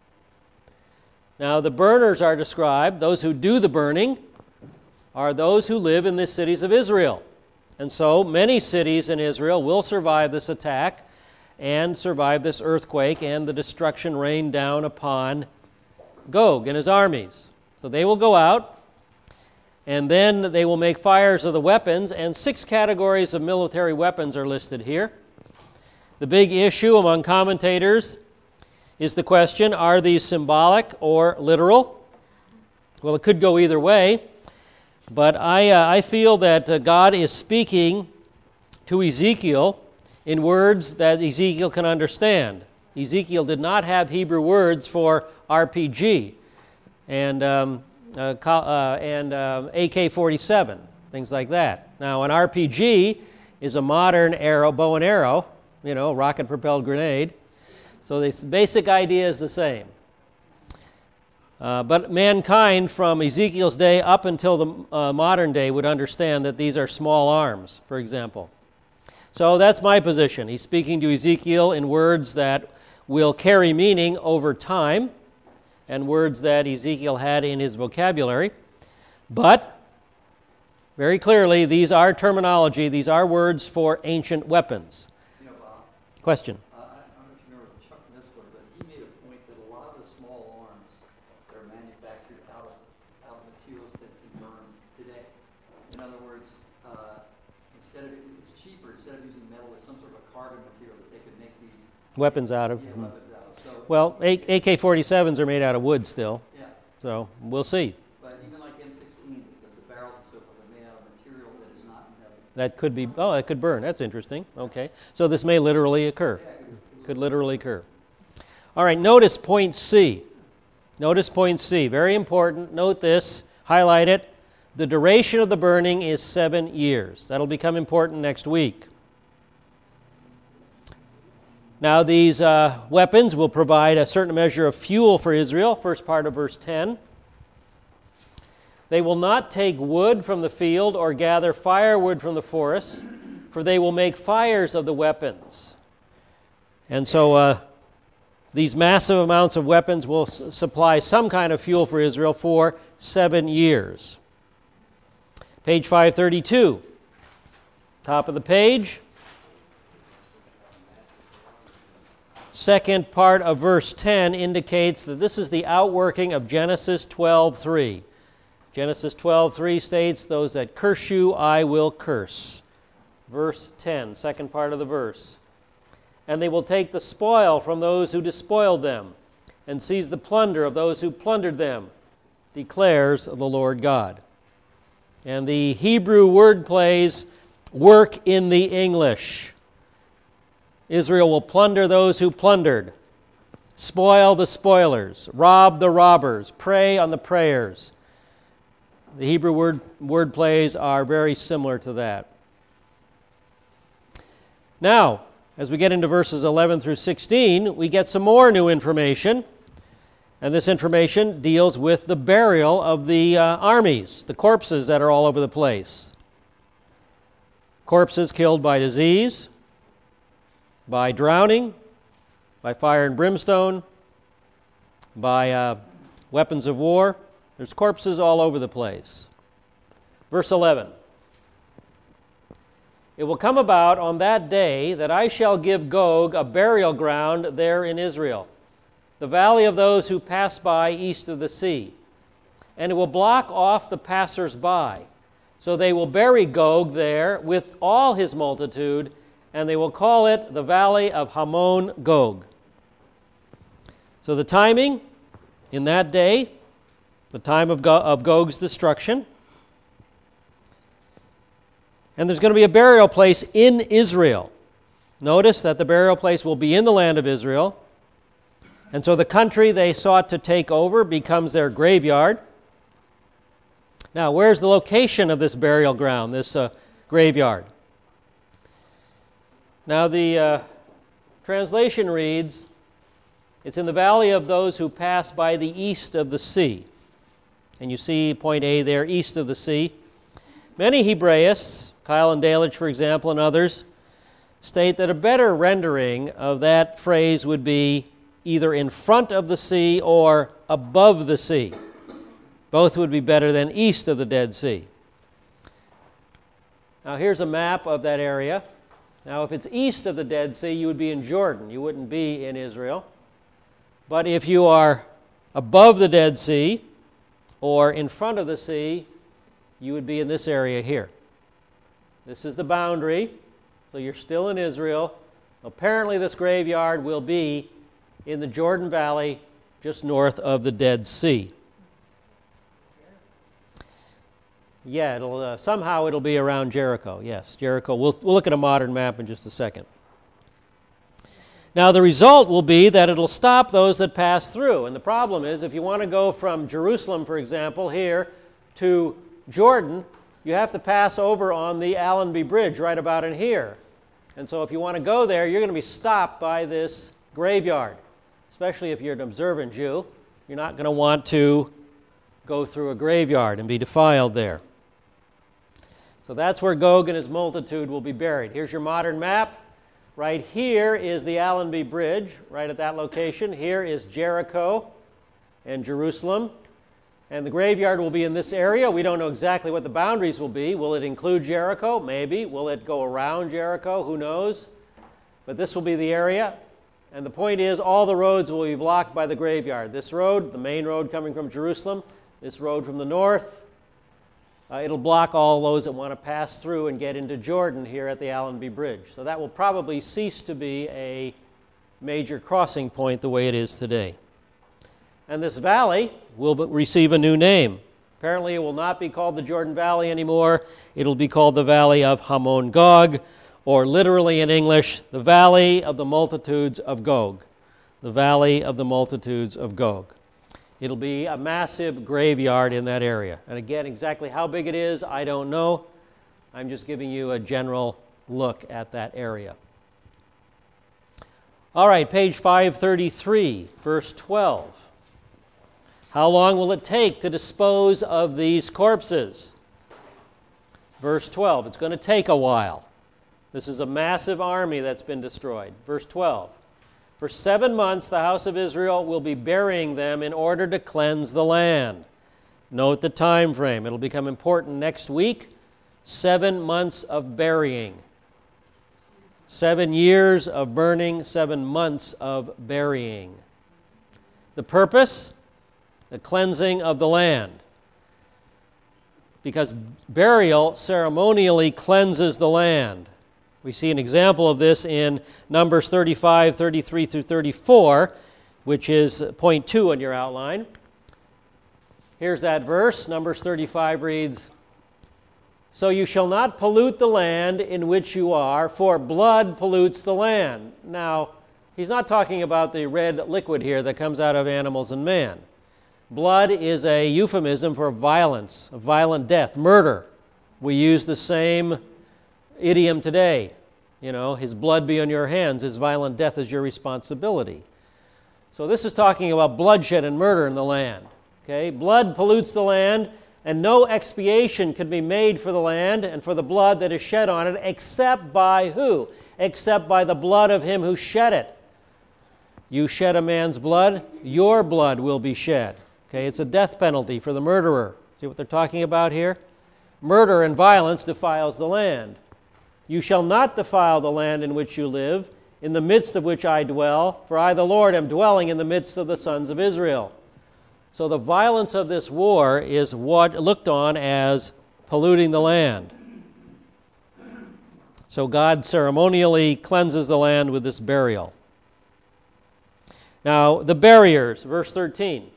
Now the burners are described, those who do the burning are those who live in the cities of Israel. And so many cities in Israel will survive this attack and survive this earthquake and the destruction rained down upon Gog and his armies. So they will go out, and then they will make fires of the weapons, and six categories of military weapons are listed here. The big issue among commentators is the question, are these symbolic or literal? Well, it could go either way, but I, uh, I feel that uh, God is speaking to Ezekiel in words that Ezekiel can understand. Ezekiel did not have Hebrew words for R P G and um, uh, uh, and uh, A K forty-seven, things like that. Now, an R P G is a modern arrow, bow and arrow, you know, rocket-propelled grenade. So the basic idea is the same. Uh, but mankind from Ezekiel's day up until the uh, modern day would understand that these are small arms, for example. So that's my position. He's speaking to Ezekiel in words that will carry meaning over time and words that Ezekiel had in his vocabulary. But very clearly, these are terminology, these are words for ancient weapons. You know, Bob, Question. uh, I I don't know if you remember Chuck Missler, but he made a point that a lot of the small arms that are manufactured out of out of materials that can burn today. In other words, uh, instead of it's cheaper instead of using metal, there's some sort of a carbon material that they could make these Weapons out of. yeah hmm. weapons out of. So Well, A K forty-sevens are made out of wood still, yeah, so we'll see. but even like M sixteen, the, the barrels and so forth are made out of material that is not metal. That could be, oh, that could burn. That's interesting. Okay. So this may literally occur. Yeah, it could, Could literally occur. All right, notice point C. Notice point C. Very important. Note this. Highlight it. The duration of the burning is seven years. That'll become important next week. Now, these uh, weapons will provide a certain measure of fuel for Israel, first part of verse ten. They will not take wood from the field or gather firewood from the forest, for they will make fires of the weapons. And so uh, these massive amounts of weapons will s- supply some kind of fuel for Israel for seven years. Page five thirty-two, top of the page. Second part of verse ten indicates that this is the outworking of Genesis twelve three. Genesis twelve three states, "Those that curse you, I will curse." Verse ten, second part of the verse. "And they will take the spoil from those who despoiled them, and seize the plunder of those who plundered them, declares the Lord God." And the Hebrew word plays work in the English. Israel will plunder those who plundered, spoil the spoilers, rob the robbers, prey on the prayers. The Hebrew word, word plays are very similar to that. Now, as we get into verses eleven through sixteen, we get some more new information. And this information deals with the burial of the uh, armies, the corpses that are all over the place. Corpses killed by disease, by drowning, by fire and brimstone, by uh, weapons of war. There's corpses all over the place. Verse eleven. "It will come about on that day that I shall give Gog a burial ground there in Israel, the valley of those who pass by east of the sea. And it will block off the passers-by. So they will bury Gog there with all his multitude, and they will call it the valley of Hamon Gog." So the timing in that day, the time of, Go- of Gog's destruction. And there's going to be a burial place in Israel. Notice that the burial place will be in the land of Israel. And so the country they sought to take over becomes their graveyard. Now, where's the location of this burial ground, this uh, graveyard? Now, the uh, translation reads, "It's in the valley of those who pass by the east of the sea." And you see point A there, east of the sea. Many Hebraists, Kyle and Dalich, for example, and others, state that a better rendering of that phrase would be either in front of the sea or above the sea. Both would be better than east of the Dead Sea. Now here's a map of that area. Now if it's east of the Dead Sea, you would be in Jordan. You wouldn't be in Israel. But if you are above the Dead Sea or in front of the sea, you would be in this area here. This is the boundary, so you're still in Israel. Apparently this graveyard will be in the Jordan Valley, just north of the Dead Sea. Yeah, it'll uh, somehow it'll be around Jericho. Yes, Jericho. We'll, we'll look at a modern map in just a second. Now the result will be that it'll stop those that pass through. And the problem is, if you want to go from Jerusalem, for example, here to Jordan, you have to pass over on the Allenby Bridge right about in here. And so if you want to go there, you're going to be stopped by this graveyard. Especially if you're an observant Jew, you're not going to want to go through a graveyard and be defiled there. So that's where Gog and his multitude will be buried. Here's your modern map. Right here is the Allenby Bridge, right at that location. Here is Jericho and Jerusalem. And the graveyard will be in this area. We don't know exactly what the boundaries will be. Will it include Jericho? Maybe. Will it go around Jericho? Who knows? But this will be the area. And the point is, all the roads will be blocked by the graveyard. This road, the main road coming from Jerusalem, this road from the north, uh, it'll block all those that want to pass through and get into Jordan here at the Allenby Bridge. So that will probably cease to be a major crossing point the way it is today. And this valley will receive a new name. Apparently it will not be called the Jordan Valley anymore. It'll be called the Valley of Hamon Gog, or literally in English, the Valley of the Multitudes of Gog. The Valley of the Multitudes of Gog. It'll be a massive graveyard in that area. And again, exactly how big it is, I don't know. I'm just giving you a general look at that area. All right, page five thirty-three, verse twelve. How long will it take to dispose of these corpses? Verse twelve, it's going to take a while. This is a massive army that's been destroyed. Verse twelve, for seven months the house of Israel will be burying them in order to cleanse the land. Note the time frame. It'll become important next week seven months of burying. Seven years of burning, seven months of burying. The purpose? The cleansing of the land. Because burial ceremonially cleanses the land. We see an example of this in Numbers thirty-five, thirty-three through thirty-four, which is point two on your outline. Here's that verse. Numbers thirty-five reads, "So you shall not pollute the land in which you are, for blood pollutes the land." Now, he's not talking about the red liquid here that comes out of animals and man. Blood is a euphemism for violence, a violent death, murder. We use the same idiom today. You know, his blood be on your hands, his violent death is your responsibility. So this is talking about bloodshed and murder in the land. Okay, blood pollutes the land, and no expiation can be made for the land and for the blood that is shed on it, except by who? Except by the blood of him who shed it. You shed a man's blood, your blood will be shed. Okay, it's a death penalty for the murderer. See what they're talking about here? Murder and violence defiles the land. You shall not defile the land in which you live, in the midst of which I dwell, for I, the Lord, am dwelling in the midst of the sons of Israel. So the violence of this war is what looked on as polluting the land. So God ceremonially cleanses the land with this burial. Now, the barriers, verse thirteen.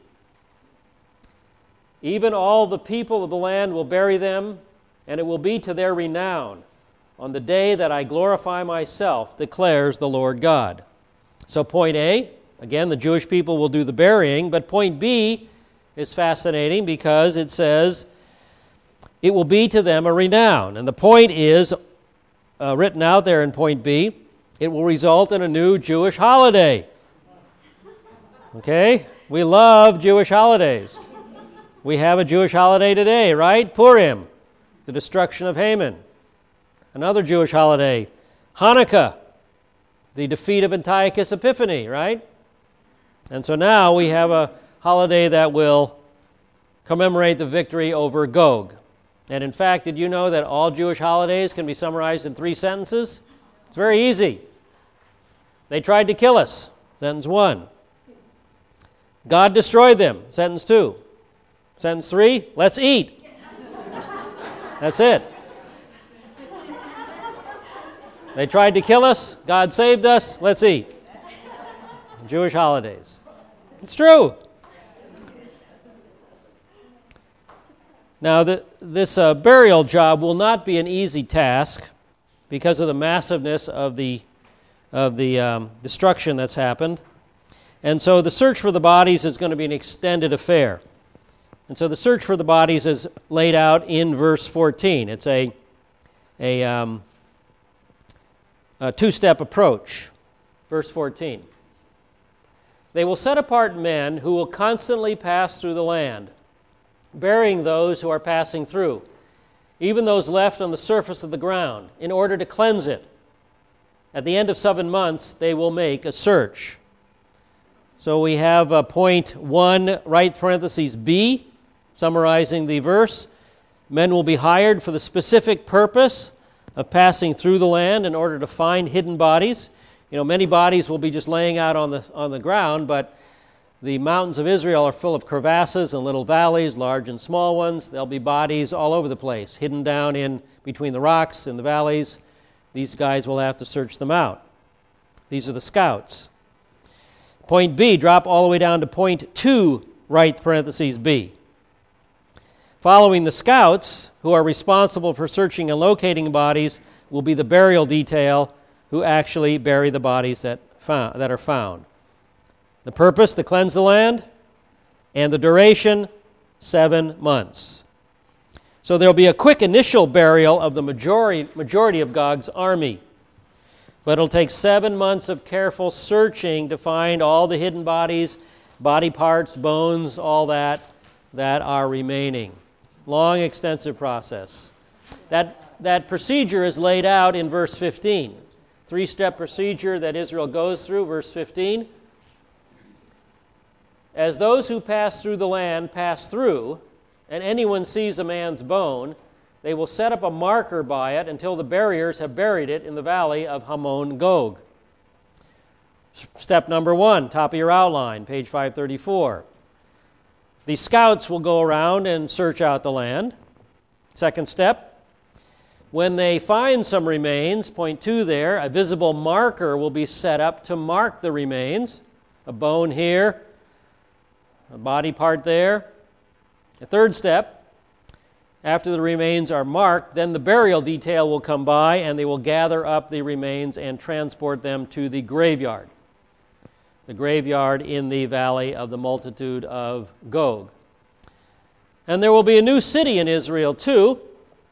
"Even all the people of the land will bury them, and it will be to their renown on the day that I glorify myself, declares the Lord God." So point A, again, the Jewish people will do the burying, but point B is fascinating because it says, it will be to them a renown. And the point is, uh, written out there in point B, it will result in a new Jewish holiday. Okay? We love Jewish holidays. We have a Jewish holiday today, right? Purim, the destruction of Haman. Another Jewish holiday, Hanukkah, the defeat of Antiochus Epiphanes, right? And so now we have a holiday that will commemorate the victory over Gog. And in fact, did you know that all Jewish holidays can be summarized in three sentences? It's very easy. They tried to kill us, sentence one. God destroyed them, sentence two. Sentence three, let's eat. That's it. They tried to kill us, God saved us, let's eat. Jewish holidays. It's true. Now, the, this uh, burial job will not be an easy task because of the massiveness of the, of the um, destruction that's happened. And so the search for the bodies is going to be an extended affair. And so the search for the bodies is laid out in verse fourteen. It's a, a, um, a two-step approach. Verse fourteen. "They will set apart men who will constantly pass through the land, burying those who are passing through, even those left on the surface of the ground, in order to cleanse it. At the end of seven months, they will make a search." So we have uh, point one, right parentheses B, summarizing the verse. Men will be hired for the specific purpose of passing through the land in order to find hidden bodies. You know, many bodies will be just laying out on the on the ground, but the mountains of Israel are full of crevasses and little valleys, large and small ones. There'll be bodies all over the place, hidden down in between the rocks and the valleys. These guys will have to search them out. These are the scouts. Point B, drop all the way down to point two, right parentheses B. Following the scouts, who are responsible for searching and locating bodies, will be the burial detail, who actually bury the bodies that found, that are found. The purpose, to cleanse the land, and the duration, seven months. So there'll be a quick initial burial of the majority, majority of Gog's army. But it'll take seven months of careful searching to find all the hidden bodies, body parts, bones, all that, that are remaining. Long, extensive process. That, that procedure is laid out in verse fifteen. Three-step procedure that Israel goes through, verse fifteen. "As those who pass through the land pass through, and anyone sees a man's bone, they will set up a marker by it until the buriers have buried it in the valley of Hamon Gog. Step number one, top of your outline, page five thirty-four. The scouts will go around and search out the land. Second step, when they find some remains, point two there, a visible marker will be set up to mark the remains. A bone here, a body part there. The third step, after the remains are marked, then the burial detail will come by and they will gather up the remains and transport them to the graveyard. The graveyard in the valley of the multitude of Gog. And there will be a new city in Israel too.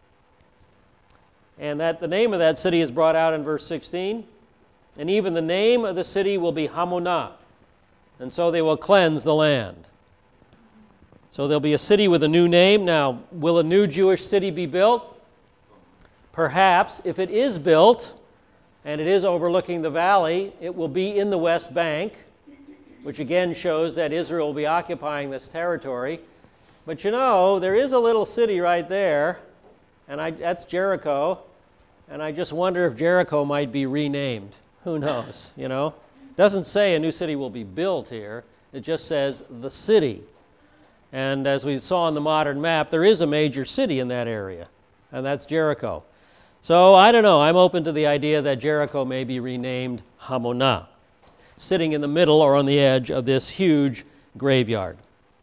And that the name of that city is brought out in verse sixteen. And even the name of the city will be Hamonah. And so they will cleanse the land. So there'll be a city with a new name. Now, will a new Jewish city be built? Perhaps. If it is built, and it is overlooking the valley, it will be in the West Bank, which again shows that Israel will be occupying this territory. But you know, there is a little city right there, and I, that's Jericho, and I just wonder if Jericho might be renamed. Who knows, you know? It doesn't say a new city will be built here. It just says the city. And as we saw on the modern map, there is a major city in that area, and that's Jericho. So I don't know. I'm open to the idea that Jericho may be renamed Hamonah, sitting in the middle or on the edge of this huge graveyard.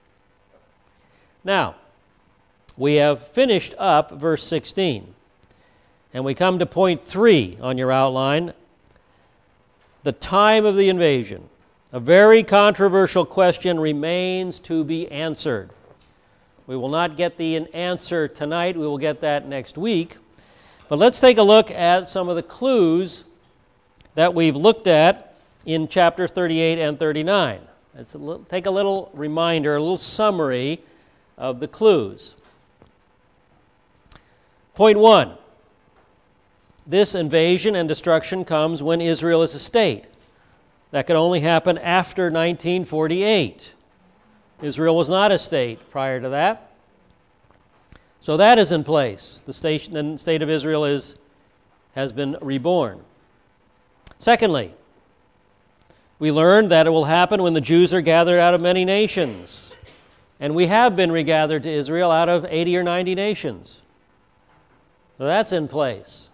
Now, we have finished up verse sixteen, and we come to point three on your outline, the time of the invasion. A very controversial question remains to be answered. We will not get the answer tonight. We will get that next week. But let's take a look at some of the clues that we've looked at in chapter thirty-eight and thirty-nine. Let's take a little reminder, a little summary of the clues. Point one, this invasion and destruction comes when Israel is a state. That could only happen after nineteen forty-eight. Israel was not a state prior to that. So that is in place. The state, the state of Israel is, has been reborn. Secondly, we learned that it will happen when the Jews are gathered out of many nations. And we have been regathered to Israel out of eighty or ninety nations. So that's in place.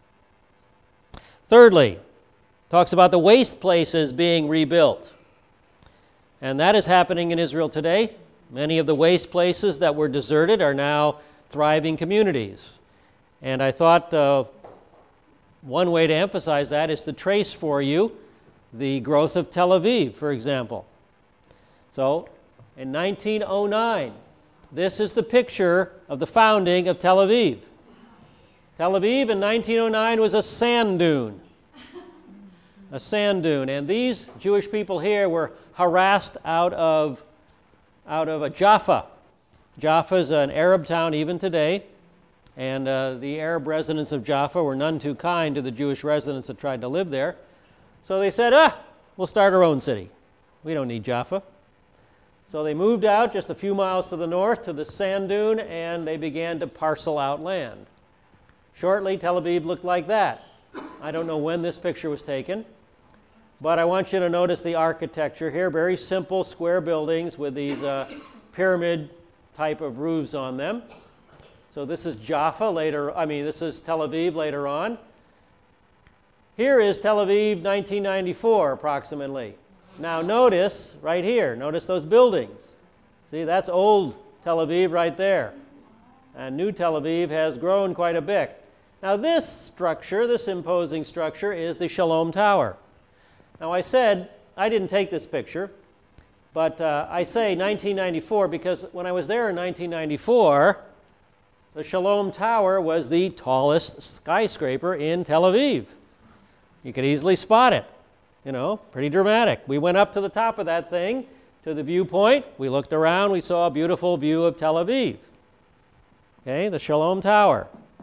Thirdly, talks about the waste places being rebuilt. And that is happening in Israel today. Many of the waste places that were deserted are now thriving communities. And I thought uh, one way to emphasize that is to trace for you the growth of Tel Aviv, for example. So, in nineteen oh nine, this is the picture of the founding of Tel Aviv. Tel Aviv in nineteen oh nine was a sand dune. A sand dune. And these Jewish people here were harassed out of, out of Jaffa. Jaffa is an Arab town even today. And uh, the Arab residents of Jaffa were none too kind to the Jewish residents that tried to live there. So they said, ah, we'll start our own city. We don't need Jaffa. So they moved out just a few miles to the north to the sand dune, and they began to parcel out land. Shortly, Tel Aviv looked like that. I don't know when this picture was taken, but I want you to notice the architecture here. Very simple square buildings with these uh, pyramid type of roofs on them. So this is Jaffa later, I mean, this is Tel Aviv later on. Here is Tel Aviv nineteen ninety-four approximately. Now notice right here, notice those buildings. See, that's old Tel Aviv right there. And new Tel Aviv has grown quite a bit. Now this structure, this imposing structure, is the Shalom Tower. Now I said, I didn't take this picture, but uh, I say nineteen ninety-four because when I was there in nineteen ninety-four, the Shalom Tower was the tallest skyscraper in Tel Aviv. You could easily spot it. You know, pretty dramatic. We went up to the top of that thing, to the viewpoint. We looked around. We saw a beautiful view of Tel Aviv. Okay, the Shalom Tower.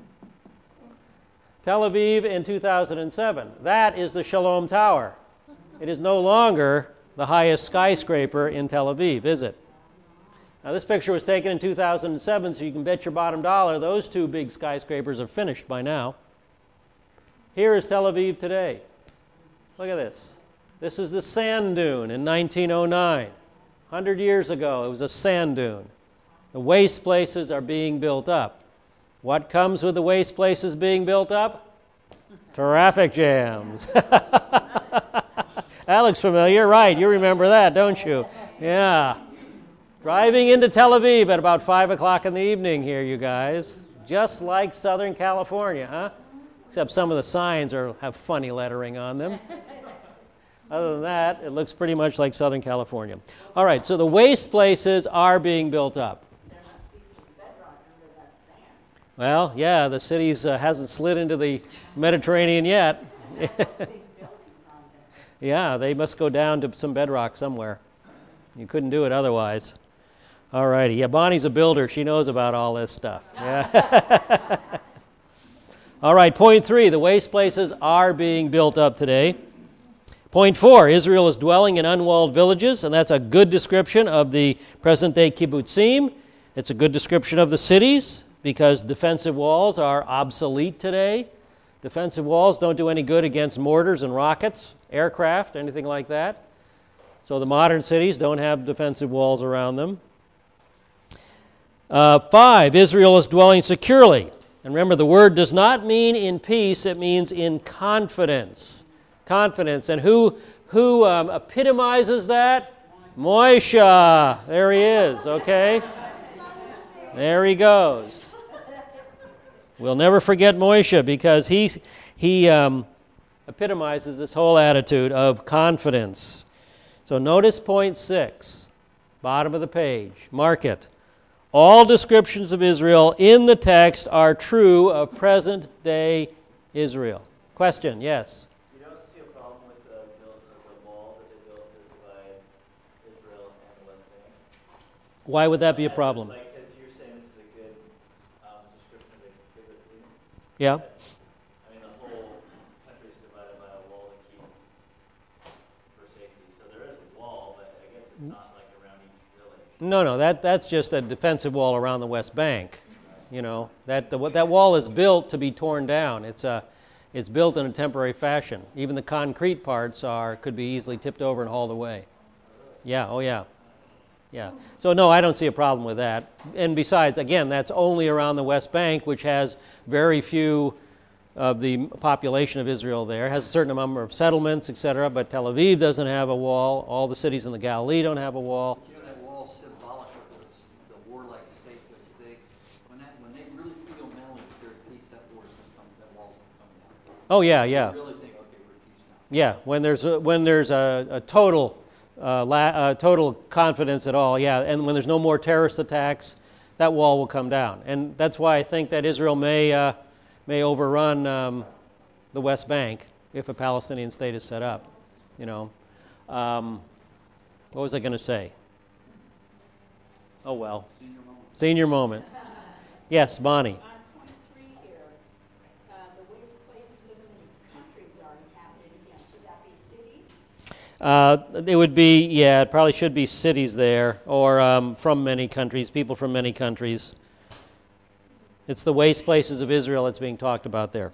Tel Aviv in two thousand seven. That is the Shalom Tower. It is no longer the highest skyscraper in Tel Aviv, is it? Now, this picture was taken in two thousand seven, so you can bet your bottom dollar those two big skyscrapers are finished by now. Here is Tel Aviv today. Look at this. This is the sand dune in nineteen oh nine. one hundred years ago, it was a sand dune. The waste places are being built up. What comes with the waste places being built up? Traffic jams. That looks familiar, right? You remember that, don't you? Yeah. Driving into Tel Aviv at about five o'clock in the evening here, you guys. Just like Southern California, huh? Except some of the signs are have funny lettering on them. Other than that, it looks pretty much like Southern California. All right, so the waste places are being built up. There must be some bedrock under that sand. Well, yeah, the city uh, hasn't slid into the Mediterranean yet. Big buildings on there. Yeah, they must go down to some bedrock somewhere. You couldn't do it otherwise. All righty. Yeah, Bonnie's a builder. She knows about all this stuff. Yeah. All right, point three, the waste places are being built up today. Point four, Israel is dwelling in unwalled villages, and that's a good description of the present-day kibbutzim. It's a good description of the cities, because defensive walls are obsolete today. Defensive walls don't do any good against mortars and rockets, aircraft, anything like that. So the modern cities don't have defensive walls around them. Uh, five, Israel is dwelling securely. And remember, the word does not mean in peace, it means in confidence. Confidence. And who, who um, epitomizes that? Moishe. There he is, okay? There he goes. We'll never forget Moishe because he, he um, epitomizes this whole attitude of confidence. So notice point six, bottom of the page. Mark it. All descriptions of Israel in the text are true of present-day Israel. Question, yes? You don't see a problem with the, build, the wall that they built to divide Israel and the West Bank? Why would that be a As problem? Like, because you're saying this is a good um, description of the kibbutzim. Yeah? I mean, the whole country is divided by a wall to keep for safety. So there is a wall, but I guess it's not like around each village. No, no, that, that's just a defensive wall around the West Bank. You know, that the, that wall is built to be torn down. It's a, it's built in a temporary fashion. Even the concrete parts are could be easily tipped over and hauled away. Yeah, oh yeah. Yeah. So no, I don't see a problem with that. And besides, again, that's only around the West Bank, which has very few of the population of Israel there. It has a certain number of settlements, et cetera, but Tel Aviv doesn't have a wall. All the cities in the Galilee don't have a wall. You know, that wall's symbolic of this, the warlike state, which they, when that, when they really feel mentally that they're at peace, that war's gonna come, that wall's gonna come down. Oh yeah, yeah. They really think, okay, we're at peace now. Yeah, when there's a, when there's a, a total uh, la, uh, total confidence at all, yeah, and when there's no more terrorist attacks, that wall will come down, and that's why I think that Israel may uh, may overrun um, the West Bank if a Palestinian state is set up. You know, um, what was I going to say? Oh well, Senior moment. senior moment. Yes, Bonnie. On point three here, uh, the waste places of the countries are inhabited again. Should that be cities? Uh, it would be, yeah, it probably should be cities there, or um, from many countries, people from many countries. It's the waste places of Israel that's being talked about there.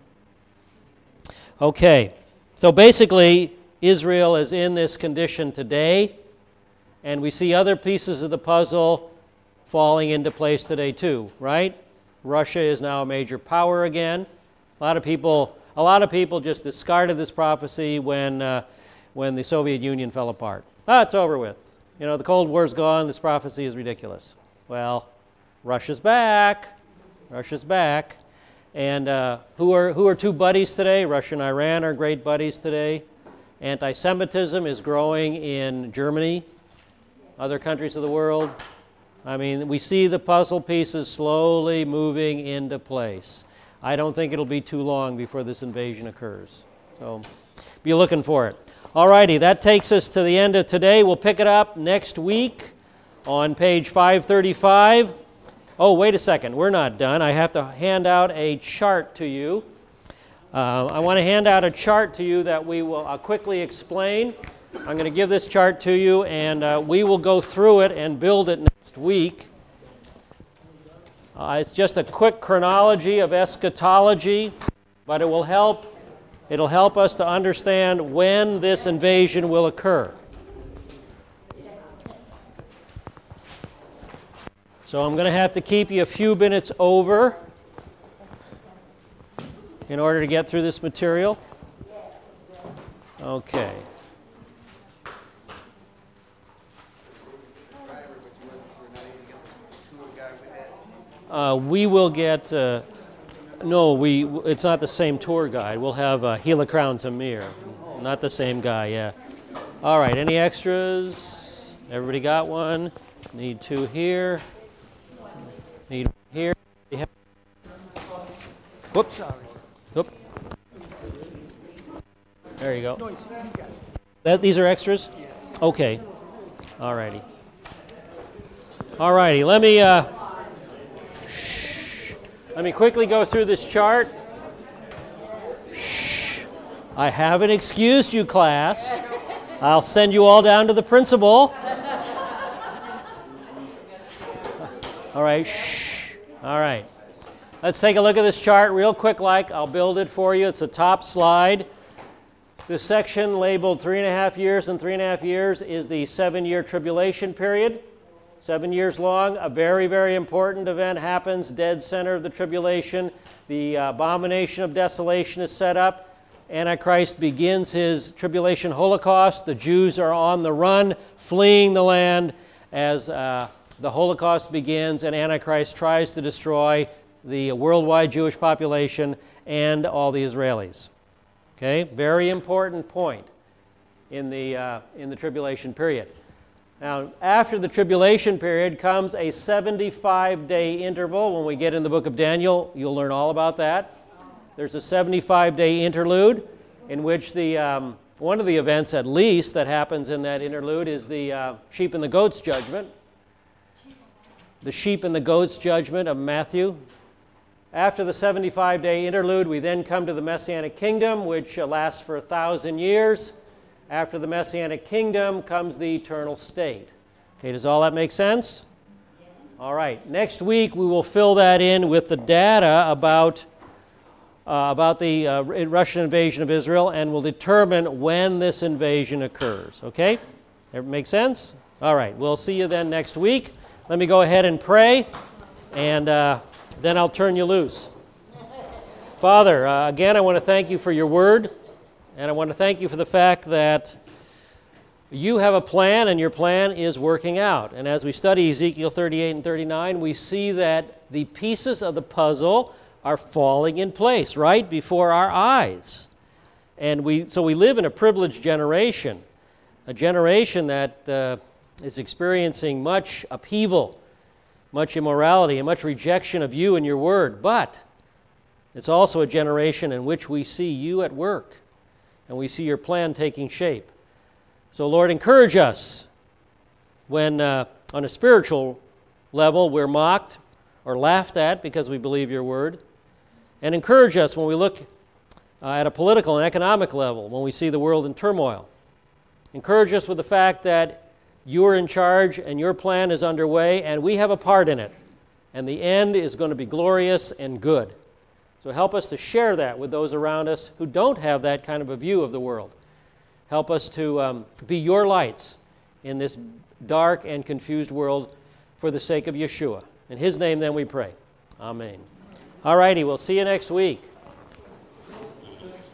Okay, so basically, Israel is in this condition today, and we see other pieces of the puzzle falling into place today too, right? Russia is now a major power again. A lot of people, a lot of people just discarded this prophecy when uh, when the Soviet Union fell apart. Ah, it's over with. You know, the Cold War's gone. This prophecy is ridiculous. Well, Russia's back. Russia's back. And uh, who are who are two buddies today? Russia and Iran are great buddies today. Anti-Semitism is growing in Germany, other countries of the world. I mean, we see the puzzle pieces slowly moving into place. I don't think it'll be too long before this invasion occurs. So be looking for it. All righty, that takes us to the end of today. We'll pick it up next week on page five thirty-five. Oh, wait a second. We're not done. I have to hand out a chart to you. Uh, I want to hand out a chart to you that we will uh, quickly explain. I'm going to give this chart to you, and uh, we will go through it and build it next next week. Uh, it's just a quick chronology of eschatology, but it will help. It'll help us to understand when this invasion will occur. So I'm going to have to keep you a few minutes over in order to get through this material. Okay. Uh, we will get, uh, no, we. It's not the same tour guide. We'll have uh, Helicrown Tamir. Not the same guy, yeah. All right, any extras? Everybody got one? Need two here. Need one here. Whoops. Whoop. There you go. That, these are extras? Okay. All righty. All righty, let me... Uh, Let me quickly go through this chart. Shh. I haven't excused you, class. I'll send you all down to the principal. All right. Shh. All right. Let's take a look at this chart real quick like. I'll build it for you. It's a top slide. This section labeled three and a half years and three and a half years is the seven-year tribulation period. Seven years long, a very, very important event happens, dead center of the tribulation. The uh, abomination of desolation is set up. Antichrist begins his tribulation holocaust. The Jews are on the run, fleeing the land as uh, the Holocaust begins, and Antichrist tries to destroy the worldwide Jewish population and all the Israelis. Okay, very important point in the uh, in the tribulation period. Now, after the tribulation period comes a seventy-five day interval. When we get in the book of Daniel, you'll learn all about that. There's a seventy-five day interlude in which the um, one of the events, at least, that happens in that interlude is the uh, sheep and the goats judgment. The sheep and the goats judgment of Matthew. After the seventy-five day interlude, we then come to the Messianic kingdom, which uh, lasts for a thousand years. After the Messianic kingdom comes the eternal state. Okay, does all that make sense? Yes. All right. Next week we will fill that in with the data about uh, about the uh, Russian invasion of Israel, and we'll determine when this invasion occurs. Okay? That make sense? All right. We'll see you then next week. Let me go ahead and pray, and uh, then I'll turn you loose. Father, uh, again, I want to thank you for your word. And I want to thank you for the fact that you have a plan, and your plan is working out. And as we study Ezekiel thirty-eight and thirty-nine, we see that the pieces of the puzzle are falling in place right before our eyes. And we so we live in a privileged generation, a generation that uh, is experiencing much upheaval, much immorality, and much rejection of you and your word. But it's also a generation in which we see you at work. And we see your plan taking shape. So, Lord, encourage us when, uh, on a spiritual level, we're mocked or laughed at because we believe your word. And encourage us when we look uh, at a political and economic level, when we see the world in turmoil. Encourage us with the fact that you are in charge and your plan is underway, and we have a part in it. And the end is going to be glorious and good. So help us to share that with those around us who don't have that kind of a view of the world. Help us to um, be your lights in this dark and confused world for the sake of Yeshua. In his name then we pray. Amen. All righty, we'll see you next week.